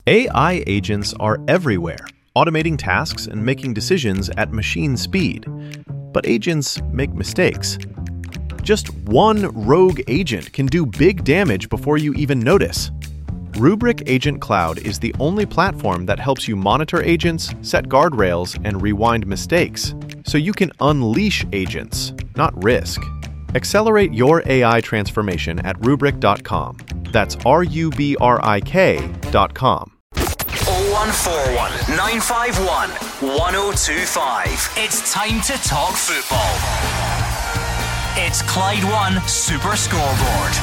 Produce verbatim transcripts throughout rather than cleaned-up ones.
A I agents are everywhere, automating tasks and making decisions at machine speed. But agents make mistakes. Just one rogue agent can do big damage before you even notice. Rubrik Agent Cloud is the only platform that helps you monitor agents, set guardrails, and rewind mistakes, so you can unleash agents, not risk. Accelerate your A I transformation at rubrik dot com. That's R U B R I K dot com. oh one four one, nine five one, one oh two five. It's time to talk football. It's Clyde One Super Scoreboard.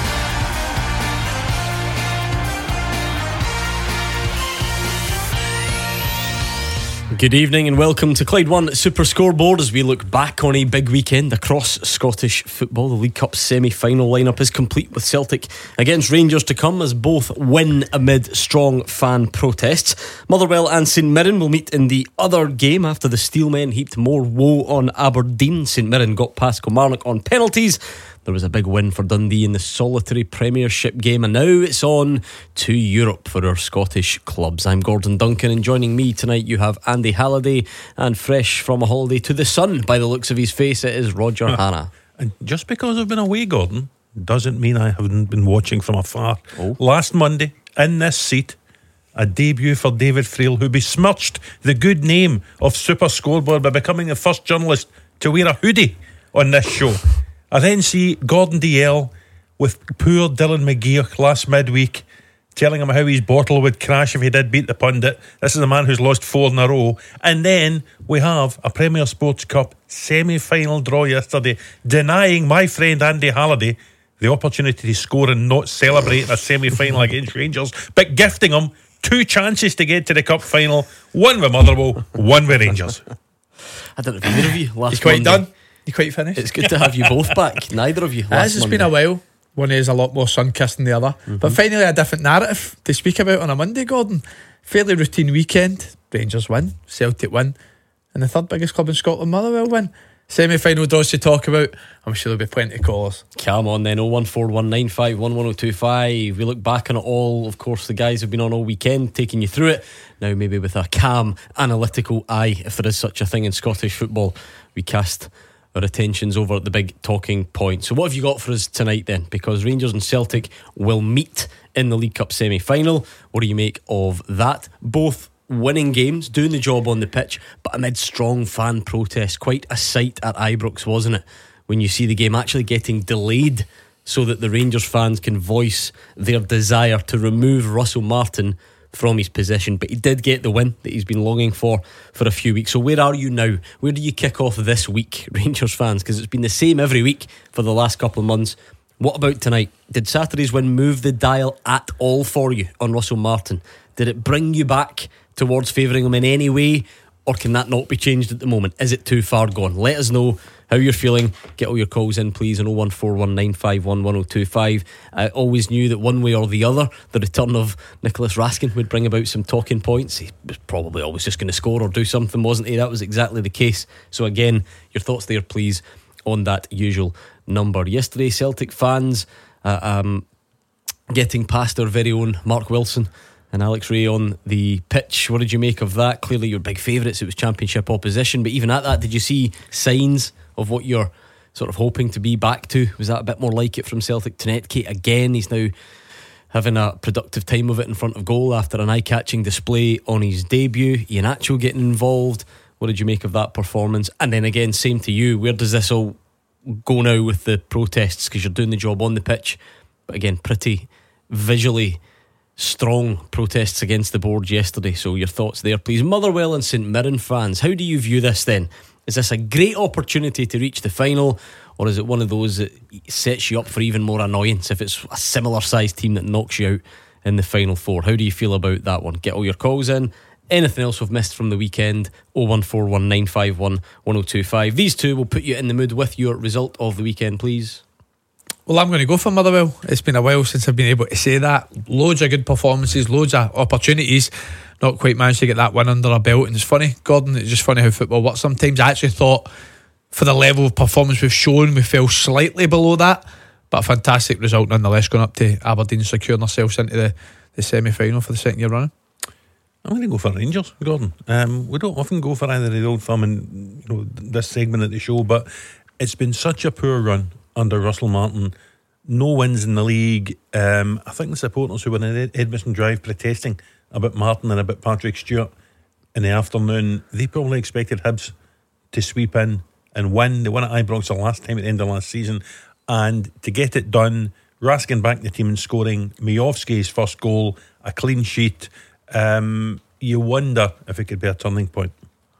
Good evening and welcome to Clyde One Super Scoreboard as we look back on a big weekend across Scottish football. The League Cup semi-final lineup is complete with Celtic against Rangers to come as both win amid strong fan protests. Motherwell and St Mirren will meet in the other game after the Steelmen heaped more woe on Aberdeen. St Mirren got past Kilmarnock on penalties. There was a big win for Dundee in the solitary Premiership game, and now it's on to Europe for our Scottish clubs. I'm Gordon Duncan, and joining me tonight you have Andy Halliday, and fresh from a holiday to the sun by the looks of his face, it is Roger uh, Hanna. And just because I've been away, Gordon, doesn't mean I haven't been watching from afar. Oh. Last Monday, in this seat, a debut for David Frail, who besmirched the good name of Super Scoreboard by becoming the first journalist to wear a hoodie on this show. I then see Gordon D L with poor Dylan McGeer last midweek, telling him how his bottle would crash if he did beat the pundit. This is a man who's lost four in a row. And then we have a Premier Sports Cup semi-final draw yesterday, denying my friend Andy Halliday the opportunity to score and not celebrate a semi-final against Rangers, but gifting him two chances to get to the cup final, one with Motherwell, one with Rangers. I don't know if either of you last You quite Monday. done? You quite finished? It's good to have you both back. Neither of you last It's Monday. been a while. One is a lot more sun-kissed than the other. Mm-hmm. But finally a different narrative to speak about on a Monday, Gordon. Fairly routine weekend. Rangers win, Celtic win, and the third biggest club in Scotland, Motherwell, win. Semi-final draws to talk about. I'm sure there'll be plenty of callers. Come on then, oh one four one nine five one one oh two five. We look back on it all. Of course, the guys have been on all weekend taking you through it. Now maybe with a calm, analytical eye, if there is such a thing in Scottish football, we cast our attentions over at the big talking point. So what have you got for us tonight then? Because Rangers and Celtic will meet in the League Cup semi-final. What do you make of that? Both winning games, doing the job on the pitch, but amid strong fan protests. Quite a sight at Ibrox, wasn't it? When you see the game actually getting delayed so that the Rangers fans can voice their desire to remove Russell Martin from his position. But he did get the win that he's been longing for for a few weeks. So where are you now? Where do you kick off this week, Rangers fans? Because it's been the same every week for the last couple of months. What about tonight? Did Saturday's win move the dial at all for you on Russell Martin? Did it bring you back towards favouring him in any way, or can that not be changed at the moment? Is it too far gone? Let us know how you're feeling. Get all your calls in please on oh one four one nine five one one oh two five. I always knew that one way or the other the return of Nicholas Raskin would bring about some talking points. He was probably always just going to score or do something, wasn't he? That was exactly the case. So again, your thoughts there please on that usual number. Yesterday, Celtic fans uh, um, getting past our very own Mark Wilson and Alex Rae on the pitch. What did you make of that? Clearly your big favourites. It was championship opposition, but even at that, did you see signs of what you're sort of hoping to be back to? Was that a bit more like it from Celtic? Tonetke again, he's now having a productive time of it in front of goal after an eye-catching display on his debut. Iheanacho getting involved. What did you make of that performance? And then again, same to you, where does this all go now with the protests? Because you're doing the job on the pitch, but again, pretty visually strong protests against the board yesterday. So your thoughts there please. Motherwell and St Mirren fans, how do you view this then? Is this a great opportunity to reach the final, or is it one of those that sets you up for even more annoyance if it's a similar sized team that knocks you out in the final four? How do you feel about that one? Get all your calls in. Anything else we've missed from the weekend? oh one four one nine five one one oh two five. These two will put you in the mood with your result of the weekend please. Well, I'm going to go for Motherwell. It's been a while since I've been able to say that. Loads of good performances, loads of opportunities. Not quite managed to get that win under our belt. And it's funny, Gordon, it's just funny how football works sometimes. I actually thought for the level of performance we've shown, we fell slightly below that, but a fantastic result nonetheless, going up to Aberdeen, securing ourselves into the, the semi-final for the second year running. I'm going to go for Rangers, Gordon. Um, we don't often go for either of the old firm in you know, this segment of the show, but it's been such a poor run under Russell Martin. No wins in the league. Um, I think the supporters who were in Ed- Edmiston Drive protesting about Martin and about Patrick Stewart in the afternoon, they probably expected Hibs to sweep in and win. They won at Ibrox the last time at the end of last season, and to get it done, Raskin back the team and scoring Miovski's first goal, a clean sheet. Um, you wonder if it could be a turning point.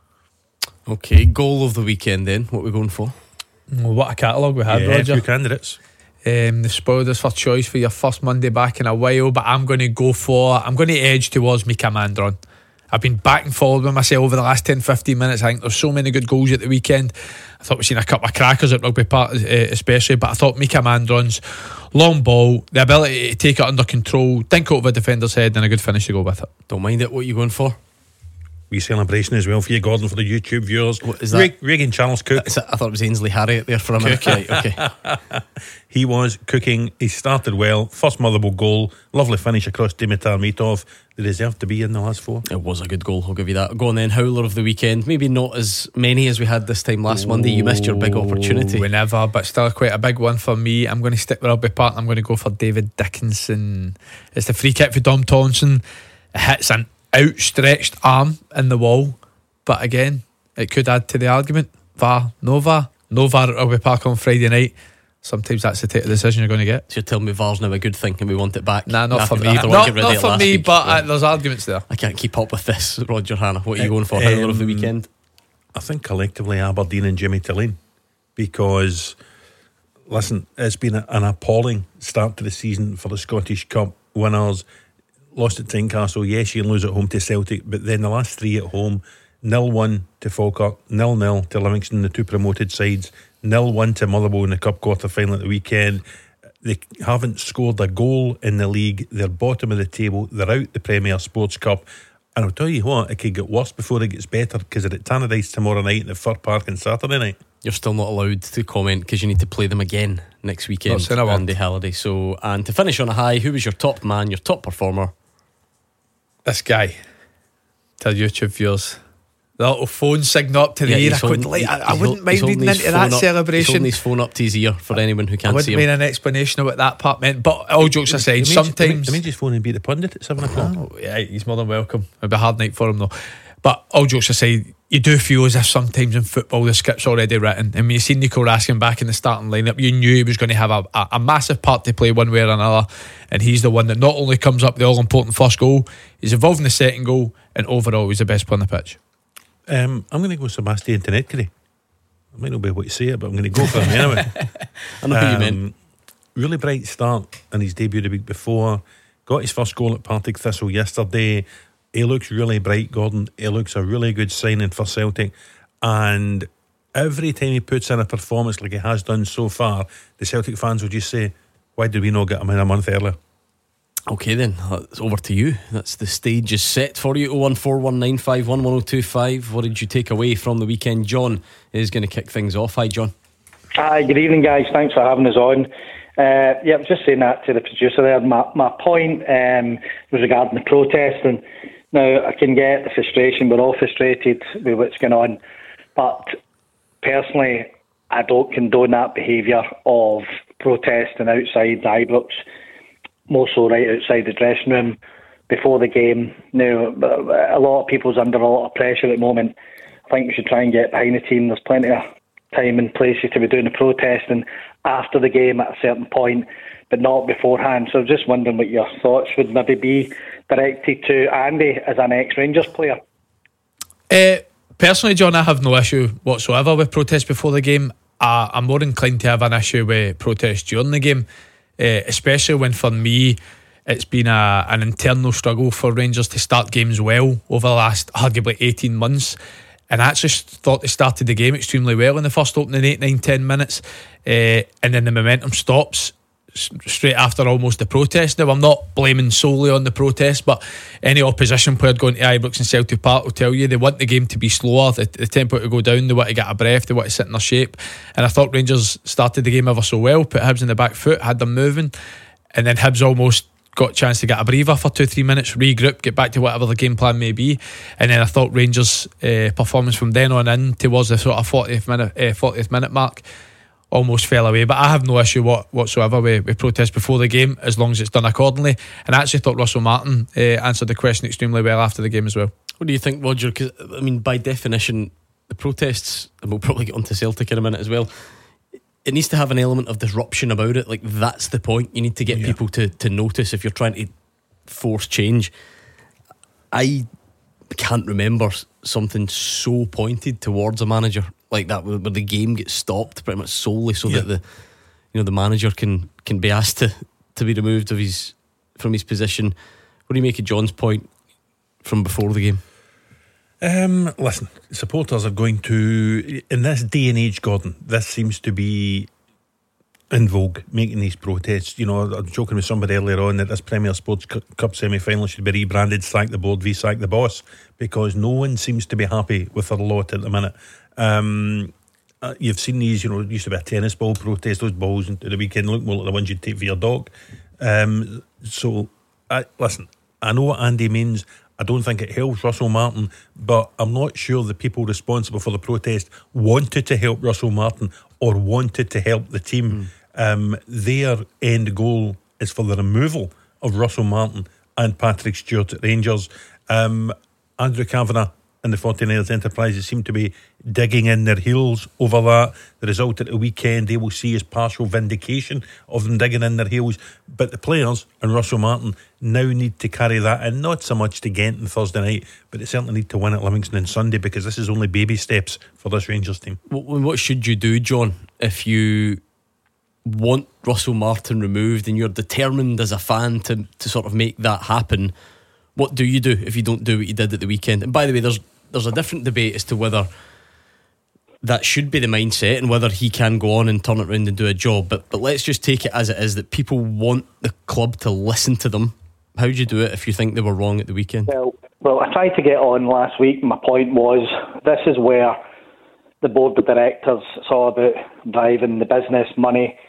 Okay, goal of the weekend then. What are we going for? Well, what a catalogue we had, Yeah, Roger. two candidates. Um, they spoiled us for choice for your first Monday back in a while, but I'm going to go for I'm going to edge towards Mika Mandron. I've been back and forward with myself over the last ten fifteen minutes. I think there's so many good goals at the weekend. I thought we've seen a couple of crackers at Rugby Park, uh, especially, but I thought Mika Mandron's long ball, the ability to take it under control, dink out of a defender's head, and a good finish to go with it. Don't mind it. What are you going for? Wee celebration as well for you, Gordon, for the YouTube viewers. What is that? Re- Reagan Charles Cook. Is it, I thought it was Ainsley Harriott there for a minute. Right, okay. He was cooking. He started well. First Motherwell goal. Lovely finish across Dimitar Mitov. They deserved to be in the last four. It was a good goal, I'll give you that. Go on then, howler of the weekend. Maybe not as many as we had this time last Monday. You missed your big opportunity. We never, but still quite a big one for me. I'm going to stick with Rugby Park. I'm going to go for David Dickinson. It's the free kick for Dom Thompson. It hits an outstretched arm in the wall, but again, it could add to the argument. V A R, no V A R, no V A R at Rugby Park on Friday night. Sometimes that's the type of decision you're going to get. So you're telling me V A R's now a good thing and we want it back? Nah, not After- for me. after Not, what you read not out for last me, week. but uh, Yeah. there's arguments there. I can't keep up with this, Roger Hanna. What are you going for? Howler of the Um, weekend? I think collectively Aberdeen and Jimmy Tillane, because listen, it's been a, an appalling start to the season for the Scottish Cup winners. Lost at Tynecastle, yes, you lose at home to Celtic, but then the last three at home: nil one to Falkirk, nil nil to Livingston, the two promoted sides, nil one to Motherwell in the Cup quarter final at the weekend. They haven't scored a goal in the league. They're bottom of the table. They're out the Premier Sports Cup. And I'll tell you what, it could get worse before it gets better, because they're at Tannadice tomorrow night and at Fir Park on Saturday night. You're still not allowed to comment because you need to play them again next weekend, Not saying a word. Andy Halliday. So, and to finish on a high, who was your top man, your top performer? This guy, tell YouTube viewers, the little phone signal up to the Yeah, ear. I, he's could, holding- like, I, I he's wouldn't hol- mind he's holding reading his into phone that up- He's celebration. holding his phone up to his ear for anyone who I can't see wouldn't him. mind an explanation of what that part meant, but all jokes aside, It means- sometimes It means his phone and beat the pundit at seven o'clock. Oh, yeah, he's more than welcome. It'd be a hard night for him though. But all jokes aside, you do feel as if sometimes in football the script's already written. And when you see Nico Raskin back in the starting lineup, you knew he was going to have a, a, a massive part to play one way or another. And he's the one that not only comes up with the all important first goal, he's involved in the second goal, and overall he's the best player on the pitch. Um, I'm going to go Sebastian Tenetri. I might not be able to say it, but I'm going to go for him anyway. I know who you Um, meant. Really bright start in his debut the week before. Got his first goal at Partick Thistle yesterday. He looks really bright, Gordon. He looks a really good signing for Celtic. And every time he puts in a performance like he has done so far, the Celtic fans will just say, why did we not get him in a month earlier? Okay then, that's over to you. That's the stage is set for you. oh one four one nine five one one oh two five. What did you take away from the weekend? John is going to kick things off. Hi John. Hi, good evening, guys. Thanks for having us on. Uh, yeah, I was just saying that to the producer there. My, my point um, was regarding the protest. And now, I can get the frustration. We're all frustrated with what's going on. But personally, I don't condone that behaviour of protesting outside the Ibrox, more so right outside the dressing room before the game. Now, a lot of people's under a lot of pressure at the moment. I think we should try and get behind the team. There's plenty of time and places to be doing the protesting after the game at a certain point, but not beforehand. So just wondering what your thoughts would maybe be directed to Andy as an ex-Rangers player. Uh, personally, John, I have no issue whatsoever with protests before the game. Uh, I'm more inclined to have an issue with protests during the game, uh, especially when, for me, it's been a, an internal struggle for Rangers to start games well over the last arguably eighteen months. And I actually thought they started the game extremely well in the first opening eight, nine, ten minutes, uh, and then the momentum stops straight after almost the protest. Now, I'm not blaming solely on the protest, but any opposition player going to Ibrox and Celtic Park will tell you they want the game to be slower, the, the tempo to go down, they want to get a breath, they want to sit in their shape. And I thought Rangers started the game ever so well, put Hibs in the back foot, had them moving, and then Hibs almost got a chance to get a breather for two, three minutes, regroup, get back to whatever the game plan may be. And then I thought Rangers' uh, performance from then on in towards the sort of fortieth minute, uh, fortieth minute mark almost fell away. But I have no issue what, whatsoever with, with protest before the game, as long as it's done accordingly. And I actually thought Russell Martin uh, answered the question extremely well after the game as well. What do you think, Roger? Because I mean, by definition, the protests, and we'll probably get onto Celtic in a minute as well, it needs to have an element of disruption about it. Like, that's the point. You need to get yeah. people to, to notice if you're trying to force change. I can't remember something so pointed towards a manager like that, where, where the game gets stopped pretty much solely so yeah. that the you know the manager can can be asked to, to be removed of his from his position. What do you make of John's point from before the game? Um, listen, supporters are going to, in this day and age, Gordon, this seems to be in vogue, making these protests. You know, I was joking with somebody earlier on that this Premier Sports Cup semi-final should be rebranded Sack the Board v Sack the Boss, because no one seems to be happy with their lot at the minute. Um, uh, you've seen these, you know, it used to be a tennis ball protest, those balls into the weekend look more like the ones you'd take for your dog. Um, so, I, listen, I know what Andy means. I don't think it helps Russell Martin, but I'm not sure the people responsible for the protest wanted to help Russell Martin or wanted to help the team. Mm. Um, their end goal is for the removal of Russell Martin and Patrick Stewart at Rangers. Um, Andrew Kavanagh and the forty-niners Enterprises seem to be digging in their heels over that. The result at the weekend they will see as partial vindication of them digging in their heels. But the players and Russell Martin now need to carry that in, not so much to Ghent on Thursday night, but they certainly need to win at Livingston on Sunday, because this is only baby steps for this Rangers team. What should you do, John, if you want Russell Martin removed and you're determined as a fan to, to sort of make that happen? What do you do if you don't do what you did at the weekend? And by the way, there's there's a different debate as to whether that should be the mindset and whether he can go on and turn it around and do a job. But but let's just take it as it is, that people want the club to listen to them. How do you do it if you think they were wrong at the weekend? Well, well, I tried to get on last week. My point was, this is where the board of directors, it's all about driving the business, money.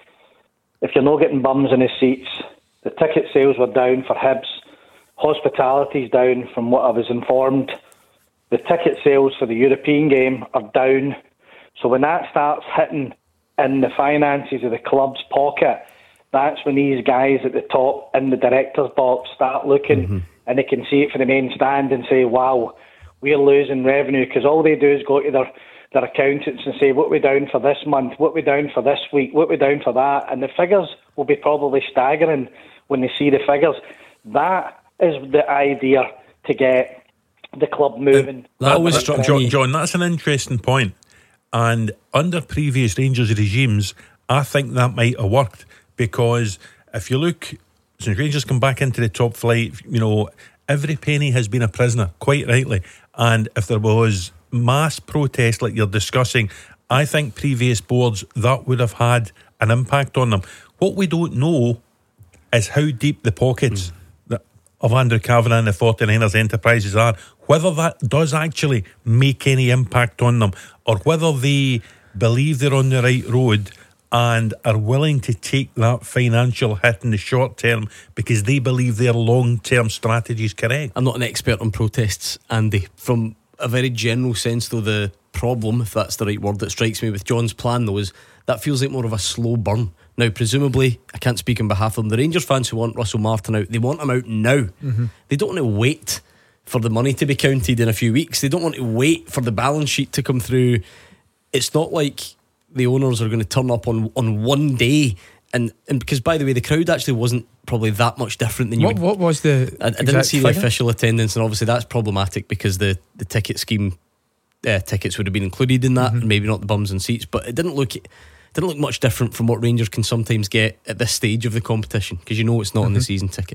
If you're not getting bums in the seats, the ticket sales were down for Hibs. Hospitality's down from what I was informed. The ticket sales for the European game are down. So when that starts hitting in the finances of the club's pocket, that's when these guys at the top in the director's box start looking, mm-hmm. and they can see it for the main stand and say, wow, we're losing revenue, because all they do is go to their, their accountants and say, what are we down for this month, what are we down for this week, what are we down for that, and the figures will be probably staggering when they see the figures. That is the idea to get the club moving. That always struck John, John, that's an interesting point. And under previous Rangers regimes, I think that might have worked, because if you look, since Rangers come back into the top flight, you know, every penny has been a prisoner, quite rightly. And if there was mass protest like you're discussing, I think previous boards, that would have had an impact on them. What we don't know is how deep the pockets mm. of Andrew Kavanagh and the forty-niners Enterprises are, whether that does actually make any impact on them, or whether they believe they're on the right road and are willing to take that financial hit in the short term because they believe their long-term strategy is correct. I'm not an expert on protests, Andy. From a very general sense, though, the problem, if that's the right word, that strikes me with John's plan, though, is that feels like more of a slow burn. Now, presumably, I can't speak on behalf of them, the Rangers fans who want Russell Martin out, they want him out now. Mm-hmm. They don't want to wait for the money to be counted in a few weeks. They don't want to wait for the balance sheet to come through. It's not like the owners are going to turn up on, on one day. And, and because, by the way, the crowd actually wasn't probably that much different than you what, would. What was the I, I didn't see figure? the official attendance, and obviously that's problematic because the, the ticket scheme uh, tickets would have been included in that, mm-hmm. maybe not the bums and seats, but it didn't look it didn't look much different from what Rangers can sometimes get at this stage of the competition, because you know it's not mm-hmm. on the season ticket.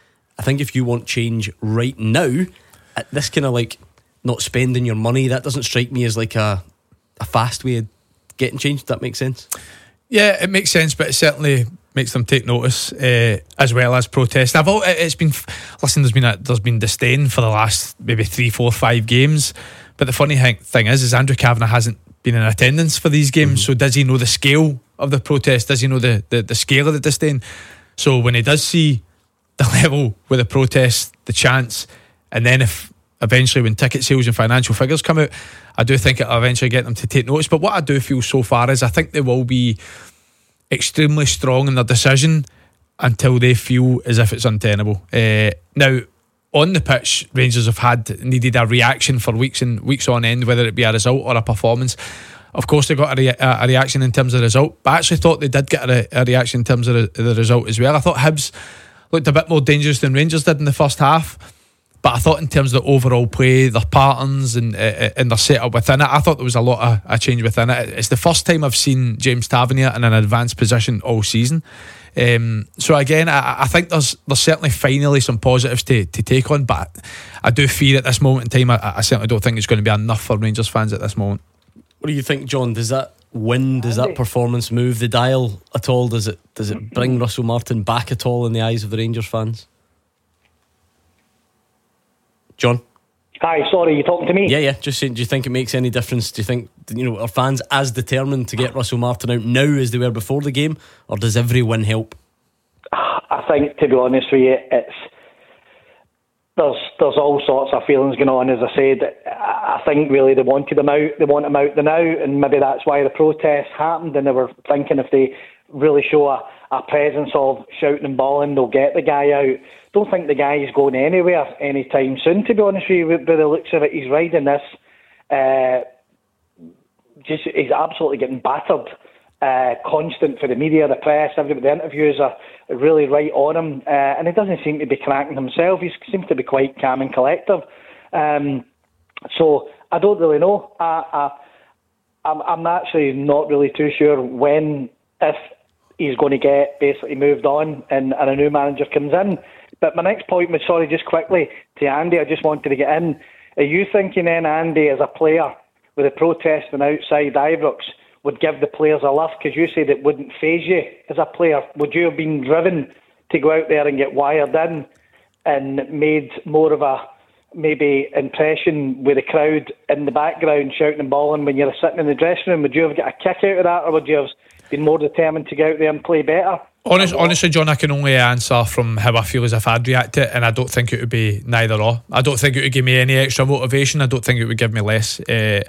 I think if you want change right now, at this kind of like not spending your money, that doesn't strike me as like a a fast way of getting change. Does that make sense? Yeah, it makes sense, but it certainly makes them take notice, uh, as well as protest. I've all, it's been listen. There's been a, there's been disdain for the last maybe three, four, five games. But the funny thing is, is Andrew Kavanagh hasn't been in attendance for these games. Mm-hmm. So does he know the scale of the protest? Does he know the, the, the scale of the disdain? So when he does see the level with the protest, the chants, and then if eventually when ticket sales and financial figures come out, I do think it'll eventually get them to take notice. But what I do feel so far is I think they will be extremely strong in their decision until they feel as if it's untenable. Uh, now, on the pitch, Rangers have had needed a reaction for weeks and weeks on end, whether it be a result or a performance. Of course, they got a, rea- a reaction in terms of the result, but I actually thought they did get a, re- a reaction in terms of the, the result as well. I thought Hibs looked a bit more dangerous than Rangers did in the first half, but I thought in terms of the overall play, their patterns and, uh, and their setup within it, I thought there was a lot of a change within it. It's the first time I've seen James Tavernier in an advanced position all season. Um, so again, I, I think there's there's certainly finally some positives to, to take on, but I do fear at this moment in time, I, I certainly don't think it's going to be enough for Rangers fans at this moment. What do you think, John? Does that win, does that performance move the dial at all? Does it does it bring Russell Martin back at all in the eyes of the Rangers fans? John? Hi, sorry, you talking to me? Yeah, yeah. Just saying, do you think it makes any difference? Do you think, you know, are fans as determined to get Russell Martin out now as they were before the game, or does every win help? I think, to be honest with you, it's there's there's all sorts of feelings going on. As I said, I think really they wanted him out. They want him out the now, and maybe that's why the protest happened. And they were thinking if they really show a, a presence of shouting and bawling, they'll get the guy out. Don't think the guy is going anywhere anytime soon, to be honest with you. By the looks of it, he's riding this. Uh, just he's absolutely getting battered. Uh, constant for the media, the press, everybody. The interviews are really right on him, uh, and he doesn't seem to be cracking himself. He seems to be quite calm and collective. Um, so I don't really know. I, I, I'm, I'm actually not really too sure when, if he's going to get basically moved on and, and a new manager comes in. But my next point was, sorry, just quickly to Andy, I just wanted to get in. Are you thinking then, Andy, as a player, with the protesting outside Ibrox, would give the players a lift? Because you said it wouldn't faze you as a player. Would you have been driven to go out there and get wired in and made more of a maybe impression with the crowd in the background shouting and bawling when you're sitting in the dressing room? Would you have got a kick out of that, or would you have been more determined to go out there and play better? Honest, honestly, John, I can only answer from how I feel as if I'd react to it, and I don't think it would be neither or. I don't think it would give me any extra motivation. I don't think it would give me less. Uh,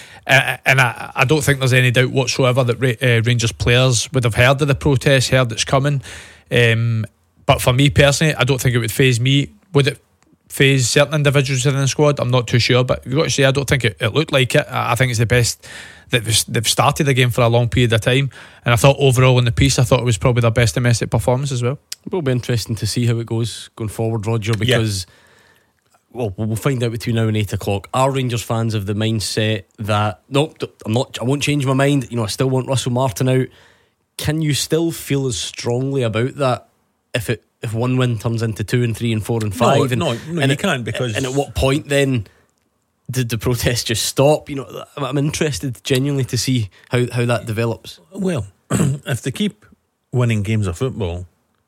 and I, I don't think there's any doubt whatsoever that uh, Rangers players would have heard of the protest, heard it's coming. Um, but for me personally, I don't think it would faze me. Would it faze certain individuals in the squad? I'm not too sure, but you've got to say, I don't think it, it looked like it. I think it's the best that they've started the game for a long period of time, and I thought overall in the piece, I thought it was probably their best domestic performance as well. It'll be interesting to see how it goes going forward, Roger, because yeah. well, we'll find out between now and eight o'clock. Are Rangers fans of the mindset that no, I'm not, I won't change my mind, you know, I still want Russell Martin out? Can you still feel as strongly about that if it if one win turns into two and three and four and five? No, and, no, no and you it, can't, because and at what point then did the protest just stop? You know, I'm interested genuinely to see how, how that develops. Well, if they keep winning games of football,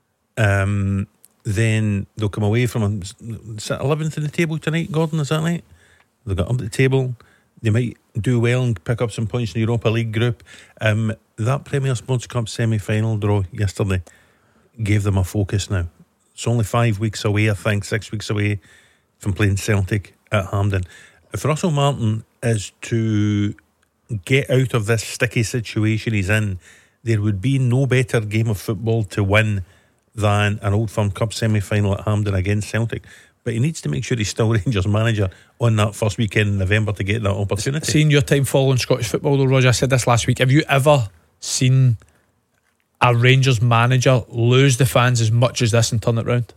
um, then they'll come away from eleventh in the table tonight. Gordon, is that right? They'll get up the table. They might do well and pick up some points in the Europa League group. Um, that Premier Sports Cup semi-final draw yesterday gave them a focus now. It's only five weeks away, I think, six weeks away from playing Celtic at Hampden. If Russell Martin is to get out of this sticky situation he's in, there would be no better game of football to win than an Old Firm Cup semi-final at Hampden against Celtic. But he needs to make sure he's still Rangers manager on that first weekend in November to get that opportunity. Seeing your time following Scottish football though, Roger, I said this last week, have you ever seen a Rangers manager lose the fans as much as this and turn it round?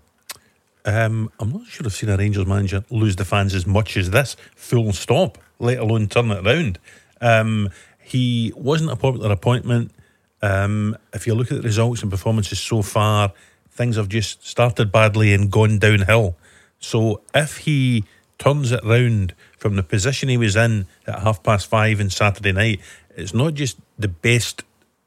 Um, I'm not sure I've seen a Rangers manager lose the fans as much as this, full stop, let alone turn it around. Um, he wasn't a popular appointment. Um, if you look at the results and performances so far, things have just started badly and gone downhill. So if he turns it round from the position he was in at half past five on Saturday night, it's not just the best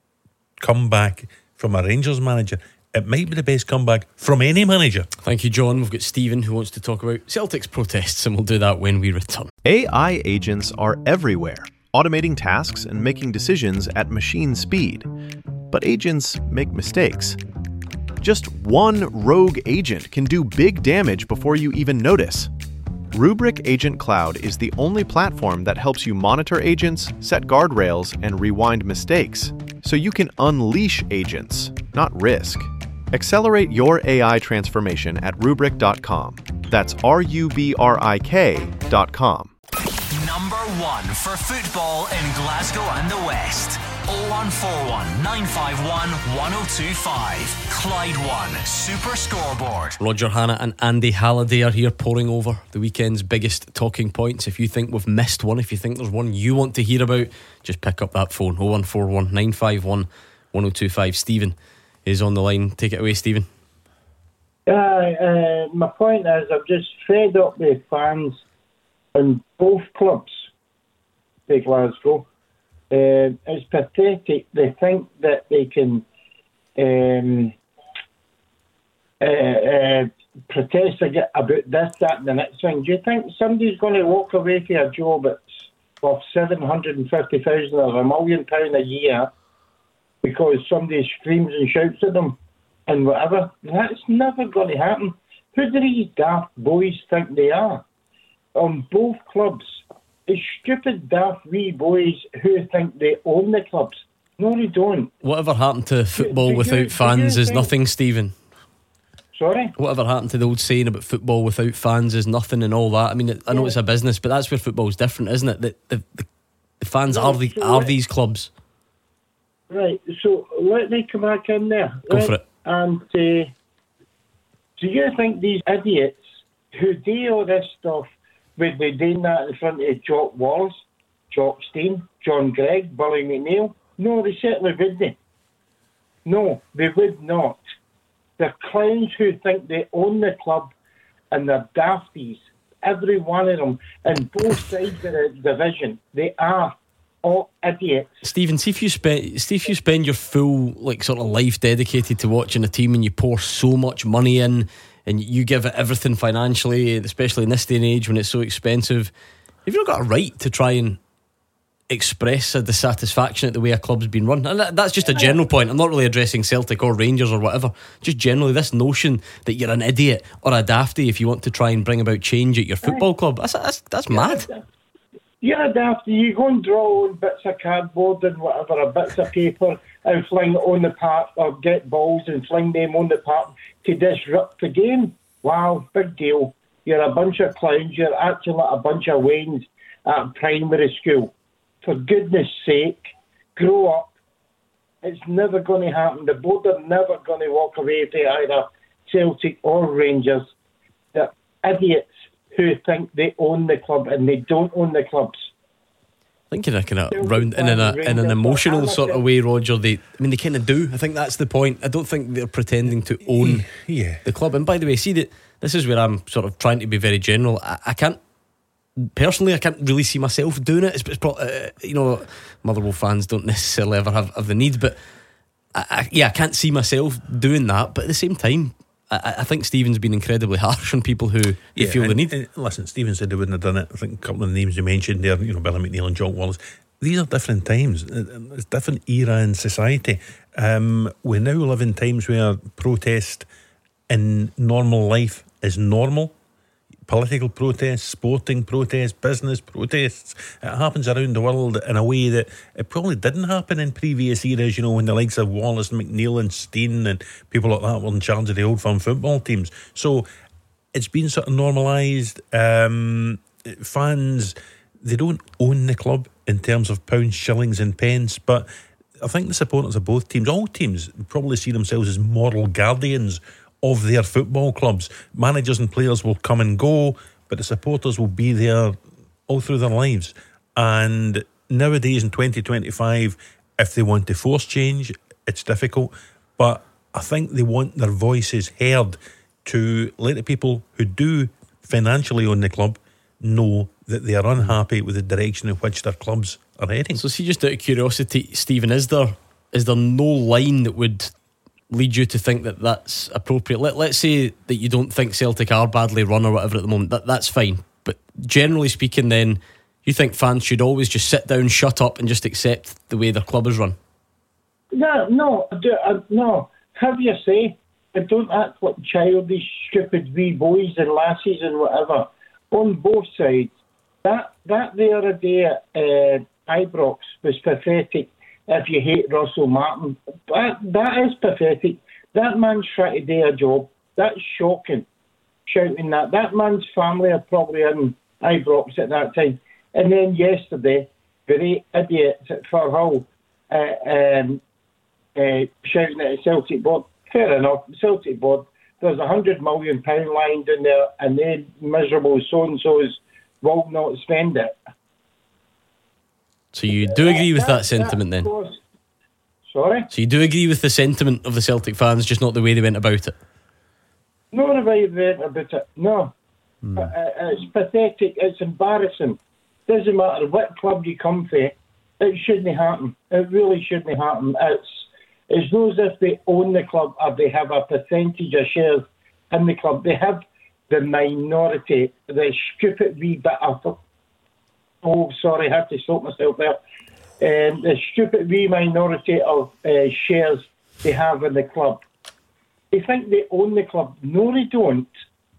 comeback from a Rangers manager, it might be the best comeback from any manager. Thank you, John. We've got Stephen who wants to talk about Celtic's protests, and we'll do that when we return. A I agents are everywhere, automating tasks and making decisions at machine speed. But agents make mistakes. Just one rogue agent can do big damage before you even notice. Rubrik Agent Cloud is the only platform that helps you monitor agents, set guardrails, and rewind mistakes, so you can unleash agents, not risk. Accelerate your A I transformation at rubrik dot com. That's R U B R I K dot com. Number one for football in Glasgow and the West. oh one four one, nine five one, one oh two five. Clyde One Super Scoreboard. Roger Hannah and Andy Halliday are here pouring over the weekend's biggest talking points. If you think we've missed one, if you think there's one you want to hear about, just pick up that phone. oh one four one, nine five one, one oh two five. Stephen is on the line. Take it away, Stephen. Uh, uh, my point is, I'm just fed up with fans in both clubs in Glasgow. Uh, it's pathetic. They think that they can um, uh, uh, protest about this, that, and the next thing. Do you think somebody's going to walk away from a job that's worth seven hundred fifty thousand dollars or a million pounds a year because somebody screams and shouts at them and whatever? That's never going to happen. Who do these daft boys think they are? On both clubs, it's stupid daft wee boys who think they own the clubs. No, they don't. Whatever happened to football do without you, fans is think, nothing, Stephen. Sorry? Whatever happened to the old saying about football without fans is nothing and all that. I mean, I know yeah. it's a business, but that's where football's different, isn't it? The, the, the, the fans right, are the, so are let, these clubs. Right, so let me come back in there. Go right? for it. And uh, do you think these idiots who do all this stuff would be doing that in front of Jock Wallace, Jock Stein, John Gregg, Billy McNeil? No, they certainly wouldn't. No, they would not. They're clowns who think they own the club, and they're dafties. Every one of them, and both sides of the division, they are all idiots. Stephen, see if you spend, see if you spend your full like sort of life dedicated to watching a team, and you pour so much money in, and you give it everything financially, especially in this day and age when it's so expensive. Have you not got a right to try and express a dissatisfaction at the way a club's been run? And that's just a general point. I'm not really addressing Celtic or Rangers or whatever. Just generally this notion that you're an idiot or a dafty if you want to try and bring about change at your football club. That's that's, that's mad. You're a dafty. You go and draw on bits of cardboard and whatever, or bits of paper, and fling it on the park, or get balls and fling them on the park to disrupt the game. Wow, big deal. You're a bunch of clowns. You're acting like a bunch of Waynes at primary school. For goodness sake, grow up. It's never going to happen. The board are never going to walk away from either Celtic or Rangers. They're idiots who think they own the club, and they don't own the clubs. I think in a kind of round in, in, a, in an emotional sort of way, Roger. They, I mean, they kind of do. I think that's the point. I don't think they're pretending to own yeah. the club. And by the way, see that this is where I'm sort of trying to be very general. I, I can't personally, I can't really see myself doing it. It's, it's pro- uh, you know, Motherwell fans don't necessarily ever have, have the need, but I, I, yeah, I can't see myself doing that. But at the same time, I, I think Stephen's been incredibly harsh on people who, who yeah, feel and, the need. And listen, Stephen said they wouldn't have done it. I think a couple of the names you mentioned there, you know, Billy McNeil and Jock Wallace. These are different times. It's a different era in society. Um, we now live in times where protest in normal life is normal. Political protests, sporting protests, business protests. It happens around the world in a way that it probably didn't happen in previous eras, you know, when the likes of Wallace, McNeil and Stein and people like that were in charge of the Old Firm football teams. So it's been sort of normalised. Um, fans, they don't own the club in terms of pounds, shillings and pence, but I think the supporters of both teams, all teams, probably see themselves as moral guardians of their football clubs. Managers and players will come and go, but the supporters will be there all through their lives. And nowadays in twenty twenty-five, if they want to force change, it's difficult, but I think they want their voices heard to let the people who do financially own the club know that they are unhappy with the direction in which their clubs are heading. So see, just out of curiosity, Stephen, is there is there no line that would lead you to think that that's appropriate? Let, let's say that you don't think Celtic are badly run or whatever at the moment. That, that's fine. But generally speaking, then, you think fans should always just sit down, shut up and just accept the way their club is run? No, no, do, uh, no. Have your say. but don't act like childish, stupid wee boys and lassies and whatever. On both sides, that that the other day at uh, Ibrox was pathetic. If you hate Russell Martin, that that is pathetic. That man's trying to do a job. That's shocking. Shouting that. That man's family are probably in Ibrox at that time. And then yesterday, very idiots at Firhill uh, um, uh, shouting at the Celtic board. Fair enough, Celtic board. There's a hundred million pound lying down there, and they miserable so and so's will not spend it. So you do agree with that, that sentiment that, then? Course, sorry? So you do agree with the sentiment of the Celtic fans, just not the way they went about it? Not the way they went about it, no. Mm. Uh, it's pathetic, it's embarrassing. Doesn't matter what club you come from, it shouldn't happen. It really shouldn't happen. It's It's not as if they own the club or they have a percentage of shares in the club. They have the minority, the stupid wee bit of... Oh, sorry, I had to stop myself there. Um, the stupid wee minority of uh, shares they have in the club. They think they own the club. No, they don't.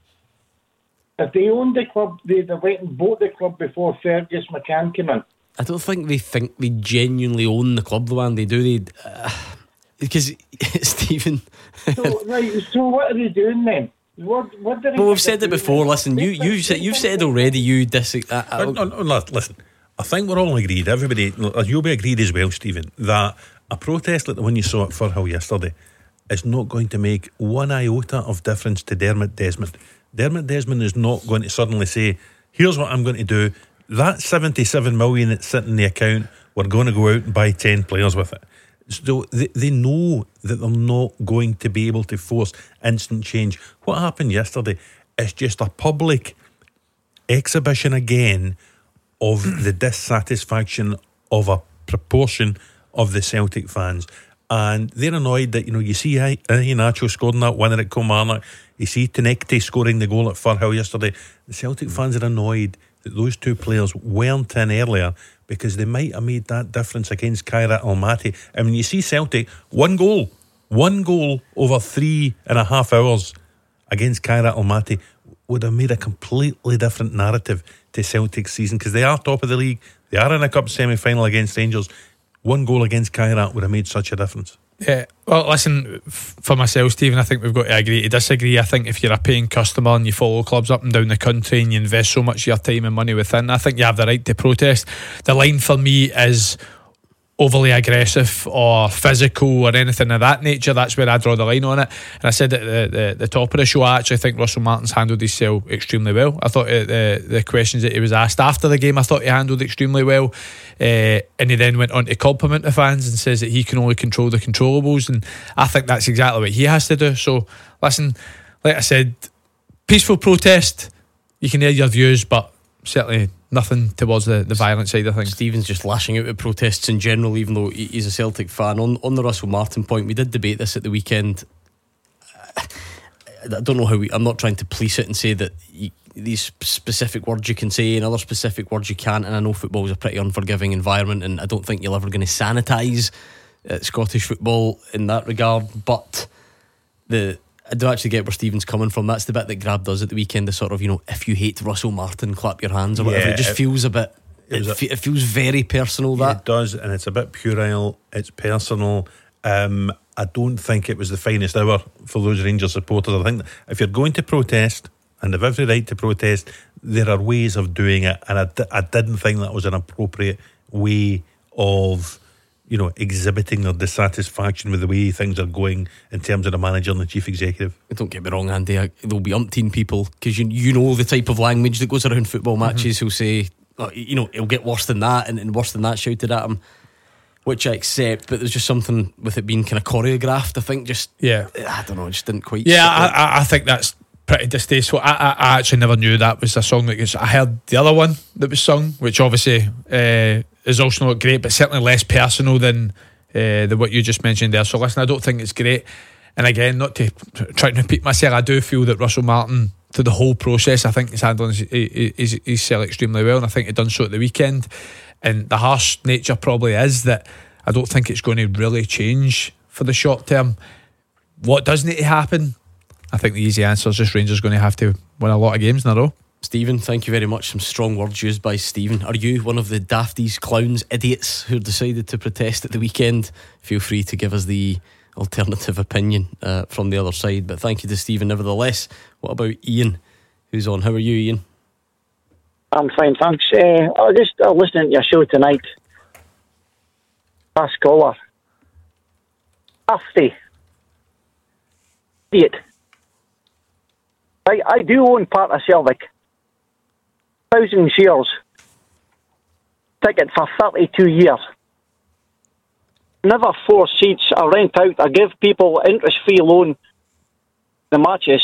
If they owned the club, they'd have went and bought the club before Fergus McCann came in. I don't think they think they genuinely own the club, though, and they do. They... Uh... Because Stephen, so, right, so what are they doing then? What, what did well, we've said it before. Then? Listen, you you said you've said already. You disagree. Uh, no, no, no, listen, I think we're all agreed. Everybody, you'll be agreed as well, Stephen, that a protest like the one you saw at Firhill yesterday is not going to make one iota of difference to Dermot Desmond. Dermot Desmond is not going to suddenly say, "Here's what I'm going to do." That seventy-seven million that's sitting in the account, we're going to go out and buy ten players with it. So they, they know that they're not going to be able to force instant change. What happened yesterday is just a public exhibition again of the dissatisfaction of a proportion of the Celtic fans. And they're annoyed that, you know, you see Iheanacho scoring that winner at Kilmarnock, you see Tinekti scoring the goal at Firhill yesterday. The Celtic fans are annoyed that those two players weren't in earlier, because they might have made that difference against Kairat Almaty. And when you see Celtic, one goal, one goal over three and a half hours against Kairat Almaty would have made a completely different narrative to Celtic's season, because they are top of the league, they are in a cup semi-final against Rangers. One goal against Kairat would have made such a difference. Yeah, well, listen, f- for myself, Stephen, I think we've got to agree to disagree. I think if you're a paying customer and you follow clubs up and down the country and you invest so much of your time and money within, I think you have the right to protest. The line for me is overly aggressive or physical or anything of that nature. That's where I draw the line on it. And I said at the, the, the top of the show, I actually think Russell Martin's handled himself extremely well. I thought uh, the, the questions that he was asked after the game, I thought he handled extremely well. Uh, and he then went on to compliment the fans and says that he can only control the controllables, and I think that's exactly what he has to do. So listen, like I said, peaceful protest, you can air your views, but certainly nothing towards the, the violent side of things. Stephen's just lashing out at protests in general, even though he's a Celtic fan. On, on the Russell Martin point, we did debate this at the weekend. I don't know how we, I'm not trying to police it and say that you, these specific words you can say and other specific words you can't, and I know football is a pretty unforgiving environment, and I don't think you're ever going to sanitise uh, Scottish football in that regard, but the I do actually get where Stephen's coming from. That's the bit that Grab does at the weekend, the sort of, you know, if you hate Russell Martin, clap your hands or whatever. Yeah, it just it, feels a bit it, it, fe- it feels very personal. That yeah, it does, and it's a bit puerile, it's personal. um, I don't think it was the finest hour for those Rangers supporters. I think if you're going to protest, and have every right to protest, there are ways of doing it, and I, d- I didn't think that was an appropriate way of, you know, exhibiting their dissatisfaction with the way things are going in terms of the manager and the chief executive. Don't get me wrong, Andy, I, there'll be umpteen people, because you you know the type of language that goes around football matches, mm-hmm. who'll say, oh, you know, it'll get worse than that, and, and worse than that shouted at him, which I accept, but there's just something with it being kind of choreographed. I think just yeah I don't know, it just didn't quite yeah I, I, I think that's pretty distasteful. I, I, I actually never knew that was a song that was, I heard the other one that was sung, which obviously uh, is also not great, but certainly less personal than uh, the what you just mentioned there. So listen, I don't think it's great. And again, not to try to repeat myself, I do feel that Russell Martin, through the whole process, I think he's handling his, his, his cell extremely well, and I think he done so at the weekend. And the harsh nature probably is that I don't think it's going to really change for the short term. what does need to happen? I think the easy answer is just Rangers going to have to win a lot of games in a row. Stephen, thank you very much. Some strong words used by Stephen. Are you one of the dafties, clowns, idiots who decided to protest at the weekend? Feel free to give us the alternative opinion uh, from the other side. But thank you to Stephen nevertheless. What about Ian, who's on? How are you, Ian? I'm fine, thanks. Uh, I was just uh, listening to your show tonight. Last caller. Dafty. Idiot. I, I do own part of Celtic. Thousand shares. Ticket for thirty-two years. Never four seats. I rent out. I give people interest-free loan the matches.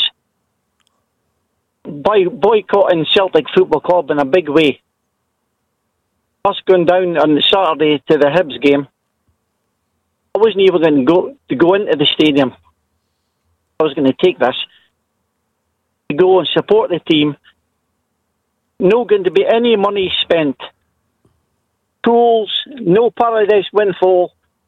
Boy, boycotting Celtic Football Club in a big way. Us going down on Saturday to the Hibs game. I wasn't even going to go to go into the stadium. I was going to take this to go and support the team. No going to be any money spent. Tools, no Paradise Windfall.